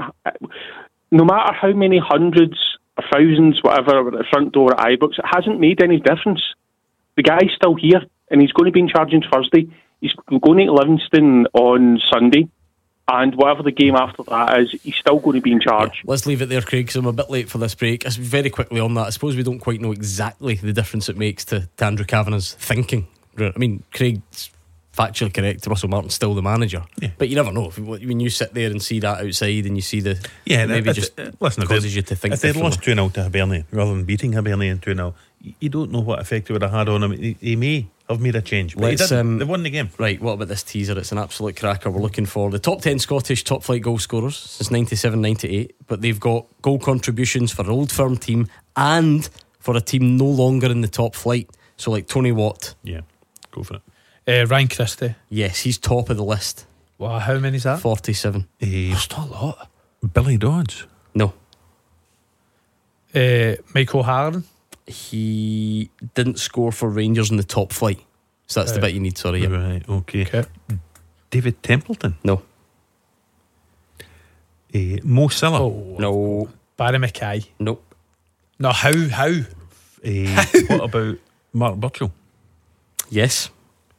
no matter how many hundreds or thousands, whatever, at the front door at Ibrox, it hasn't made any difference. The guy's still here, and he's going to be in charge on Thursday. He's going to Livingston on Sunday, and whatever the game after that is, he's still going to be in charge. Yeah, let's leave it there, Craig, because I'm a bit late for this break. As very quickly on that, I suppose we don't quite know exactly the difference it makes to, to Andrew Kavanagh's thinking. I mean, Craig's factually correct. Russell Martin's still the manager, yeah. But you never know if, when you sit there and see that outside and you see the yeah, maybe if, just if, listen, causes if you to think. If they'd lost two nil to Hibernian rather than beating Hibernian two nil, you don't know what effect it would have had on him. He, he may have made a change, but Let's, he didn't. um, They won the game. Right, what about this teaser? It's an absolute cracker. We're looking for the top ten Scottish top flight goal scorers since ninety-seven ninety-eight, but they've got goal contributions for an old firm team and for a team no longer in the top flight. So like Tony Watt. Yeah, go for it. Uh, Ryan Christie. Yes, he's top of the list. Wow, how many's that? forty-seven. Uh, That's not a lot. Billy Dodds. No. Uh, Michael O'Halloran. He didn't score for Rangers in the top flight. So that's Right. the bit you need, sorry. Yeah. Right, okay. Okay. David Templeton. No. Uh, Mo Salah. Oh, No. Barry Mackay. Nope. No, how? How? Uh, what about Mark Burchill? Yes.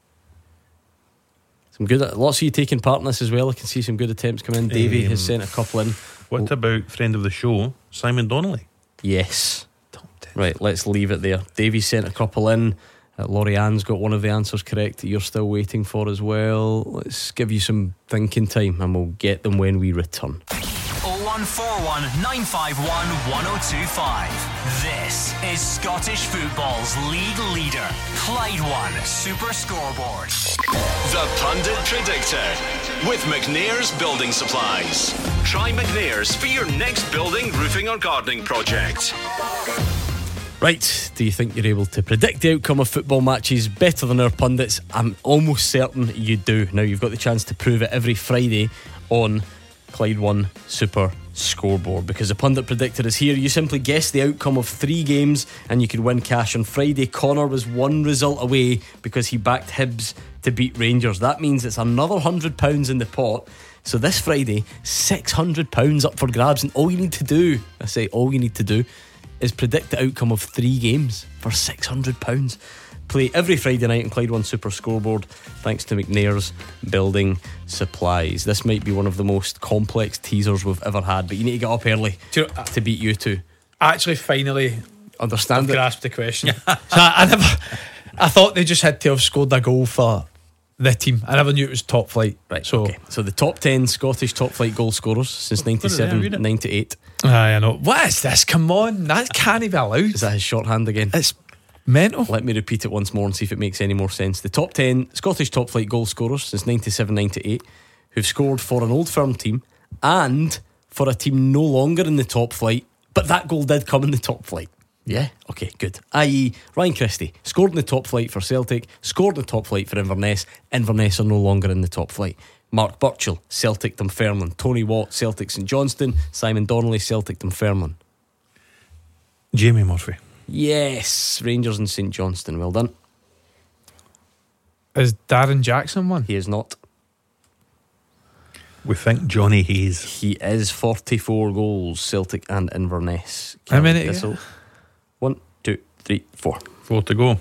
Some good, lots of you taking part in this as well. I can see some good attempts come in. Davey Um, has sent a couple in. What about friend of the show, Simon Donnelly? Yes. Right, let's leave it there. Davey sent a couple in. Uh, Laurie Ann's got one of the answers correct that you're still waiting for as well. Let's give you some thinking time and we'll get them when we return. oh one four one, nine five one, one oh two five. This is Scottish football's league leader, Clyde One Super Scoreboard. The Pundit Predictor with McNair's Building Supplies. Try McNair's for your next building, roofing or gardening project. Right, do you think you're able to predict the outcome of football matches better than our pundits? I'm almost certain you do. Now, you've got the chance to prove it every Friday on Clyde One Super scoreboard, because the pundit predictor is here. You simply guess the outcome of three games and you could win cash. On Friday, Connor was one result away because he backed Hibs to beat Rangers. That means it's another one hundred pounds in the pot. So this Friday, six hundred pounds up for grabs, and all you need to do, I say all you need to do, is predict the outcome of three games for six hundred pounds. Play every Friday night on Clyde One Super Scoreboard, thanks to McNair's Building Supplies. This might be one of the most complex teasers we've ever had, but you need to get up early you know, to beat you two. Actually, finally understand I've it. grasped the question. so I, I never, I thought they just had to have scored a goal for the team. I never knew it was top flight. Right. So, okay. So the top ten Scottish top flight goal scorers since ninety-seven ninety-eight. Aye, I know. What is this? Come on, that can't be allowed. Is that his shorthand again? It's mental. Let me repeat it once more and see if it makes any more sense. The top ten Scottish top flight goal scorers since ninety-seven ninety-eight who've scored for an old firm team and for a team no longer in the top flight, but that goal did come in the top flight. Yeah? Okay, good. that is. Ryan Christie scored in the top flight for Celtic, scored in the top flight for Inverness. Inverness are no longer in the top flight. Mark Burchill, Celtic Dunfermline. Tony Watt, Celtic St Johnstone. Simon Donnelly, Celtic Dunfermline. Jamie Murphy. Yes, Rangers and St Johnstone. Well done. Is Darren Jackson one? He is not. We think Johnny Hayes. He is. Forty-four goals, Celtic and Inverness. How many? Thistle. One, two, three, four. Four to go.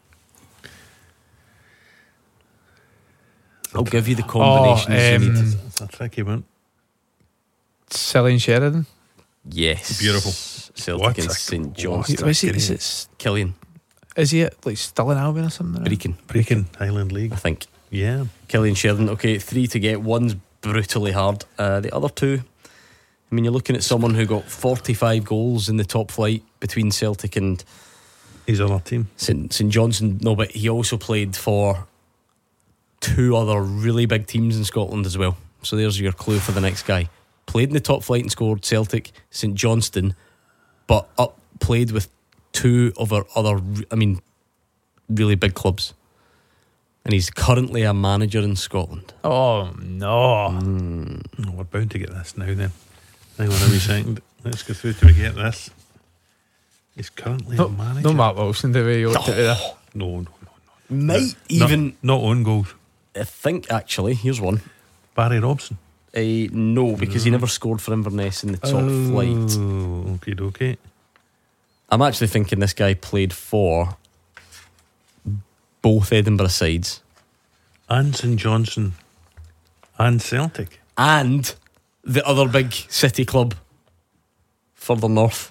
I'll give you the combinations oh, um, you need. It's a tricky one. Celine Sheridan. Yes. Beautiful. Celtic What and a- St what Johnstone. Oh, is he? Is it? Killian. Is he at, like still in Albion or something? Brecon. Brecon, Highland League. I think. Yeah. Killian Sheridan. Okay, three to get. One's brutally hard. Uh, the other two, I mean, you're looking at someone who got forty-five goals in the top flight between Celtic and His other team. St St Johnstone. No, but he also played for two other really big teams in Scotland as well. So there's your clue for the next guy. Played in the top flight and scored. Celtic, St Johnstone, but up played with two of our other, I mean, really big clubs. And he's currently a manager in Scotland. Oh no! Mm. Oh, we're bound to get this now then. Hang on a wee second. Let's go through till we get this. He's currently No, a manager. no Matt Wilson, do we? No. No, no, Might no. even. Not, not own goals. I think actually, here's one. Barry Robson. Uh, no, because he never scored for Inverness in the top Oh, flight. okay, okay. I'm actually thinking this guy played for both Edinburgh sides And St Johnstone and Celtic. and the other big city club further north.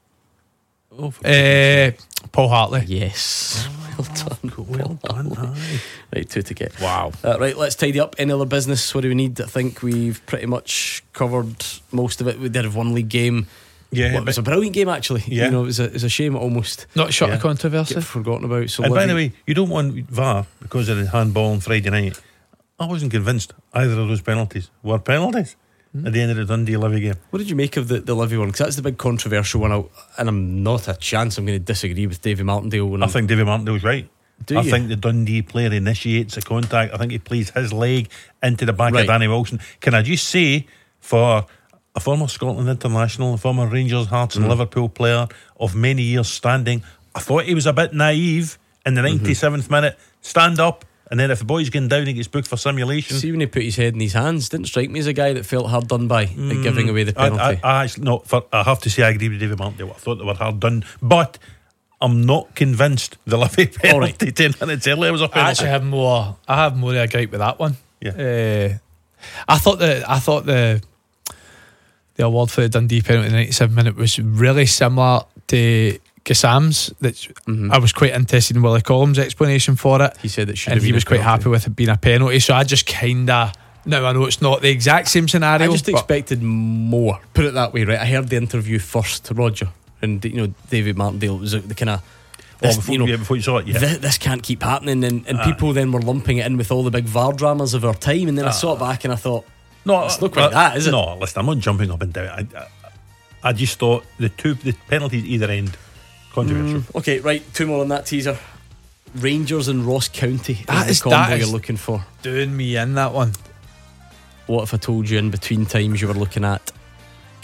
Oh, for Uh, Paul Hartley. Yes. Well done. cool. Well done. Aye. Right, two to get. Wow. Uh, right, let's tidy up. Any other business? What do we need? I think we've pretty much covered most of it. We did have one league game. Yeah, Well, it was a brilliant game actually. Yeah. You know, it was a, it was a shame it almost Not short Yeah. of controversy. get forgotten about. So And by Livy- the way, you don't want V A R because of the handball on Friday night. I wasn't convinced either of those penalties were penalties at the end of the Dundee Livy game. what did you make of the, the Livy one? Because that's the big controversial one. I, and I'm not a chance I'm going to disagree with Davy Martindale. When I I'm, think David Martindale's right. Do I you? think the Dundee player initiates the contact. I think he plays his leg into the back Right. of Danny Wilson. Can I just say, for a former Scotland international, a former Rangers, Hearts and Mm. Liverpool player of many years standing, I thought he was a bit naive in the ninety-seventh Mm-hmm. minute. Stand up, and then if the boy's going down, he gets booked for simulation. See, when he put his head in his hands, didn't strike me as a guy that felt hard done by at giving away the I, penalty. I, I, actually, no, for, I have to say I agree with David Martindale. I thought they were hard done, but I'm not convinced the Livy penalty ten minutes earlier was a I penalty. actually have more. I have more of a gripe with that one. Yeah. Uh, I thought the I thought the the award for the Dundee penalty in the ninety-seven minute was really similar to Gassam's. That Mhm. I was quite interested in Willie Collins' explanation for it. He said it should and have he been was a quite penalty. happy with it being a penalty. So I just kind of now I know it's not the exact same scenario. I just but expected more. Put it that way, right? I heard the interview first, Roger, and you know David Martindale was the kind of. Oh, before, you know, yeah, before you saw it, yeah. This, this can't keep happening, and, and Aye. people then were lumping it in with all the big V A R dramas of our time, and then I saw it back and I thought, No, it's not quite uh, that, is it? No, listen, I'm not jumping up and down. I, I, I just thought the two the penalties either end controversial. Mm, okay, right, two more on that teaser. Rangers and Ross County That is is- the combo that you're is- looking for. doing me in that one. What if I told you in between times you were looking at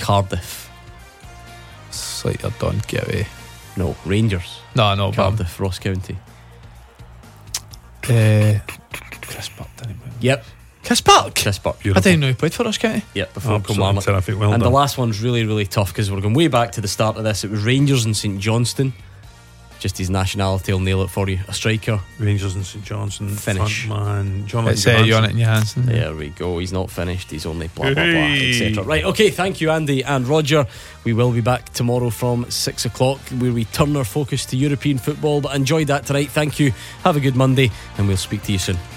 Cardiff. It's like you're done, get away. No, Rangers. No, no, Cardiff, Ross County. Uh, Chris Burke, didn't he? Yep. Chris Burke? Chris Burke. I didn't know he played for Ross County. Yep, before Absolutely Kilmarnock. terrific, well and done. the last one's really, really tough because we're going way back to the start of this. It was Rangers and St Johnstone. Just his nationality will nail it for you. A striker. Rangers and St Johnstone. Finish. Man, Jonathan It's uh, Jonathan Johansson. There we go. He's not finished. He's only blah, blah, blah, Hey. et cetera. Right, okay. Thank you, Andy and Roger. We will be back tomorrow from six o'clock where we turn our focus to European football. But enjoyed that tonight. Thank you. Have a good Monday and we'll speak to you soon.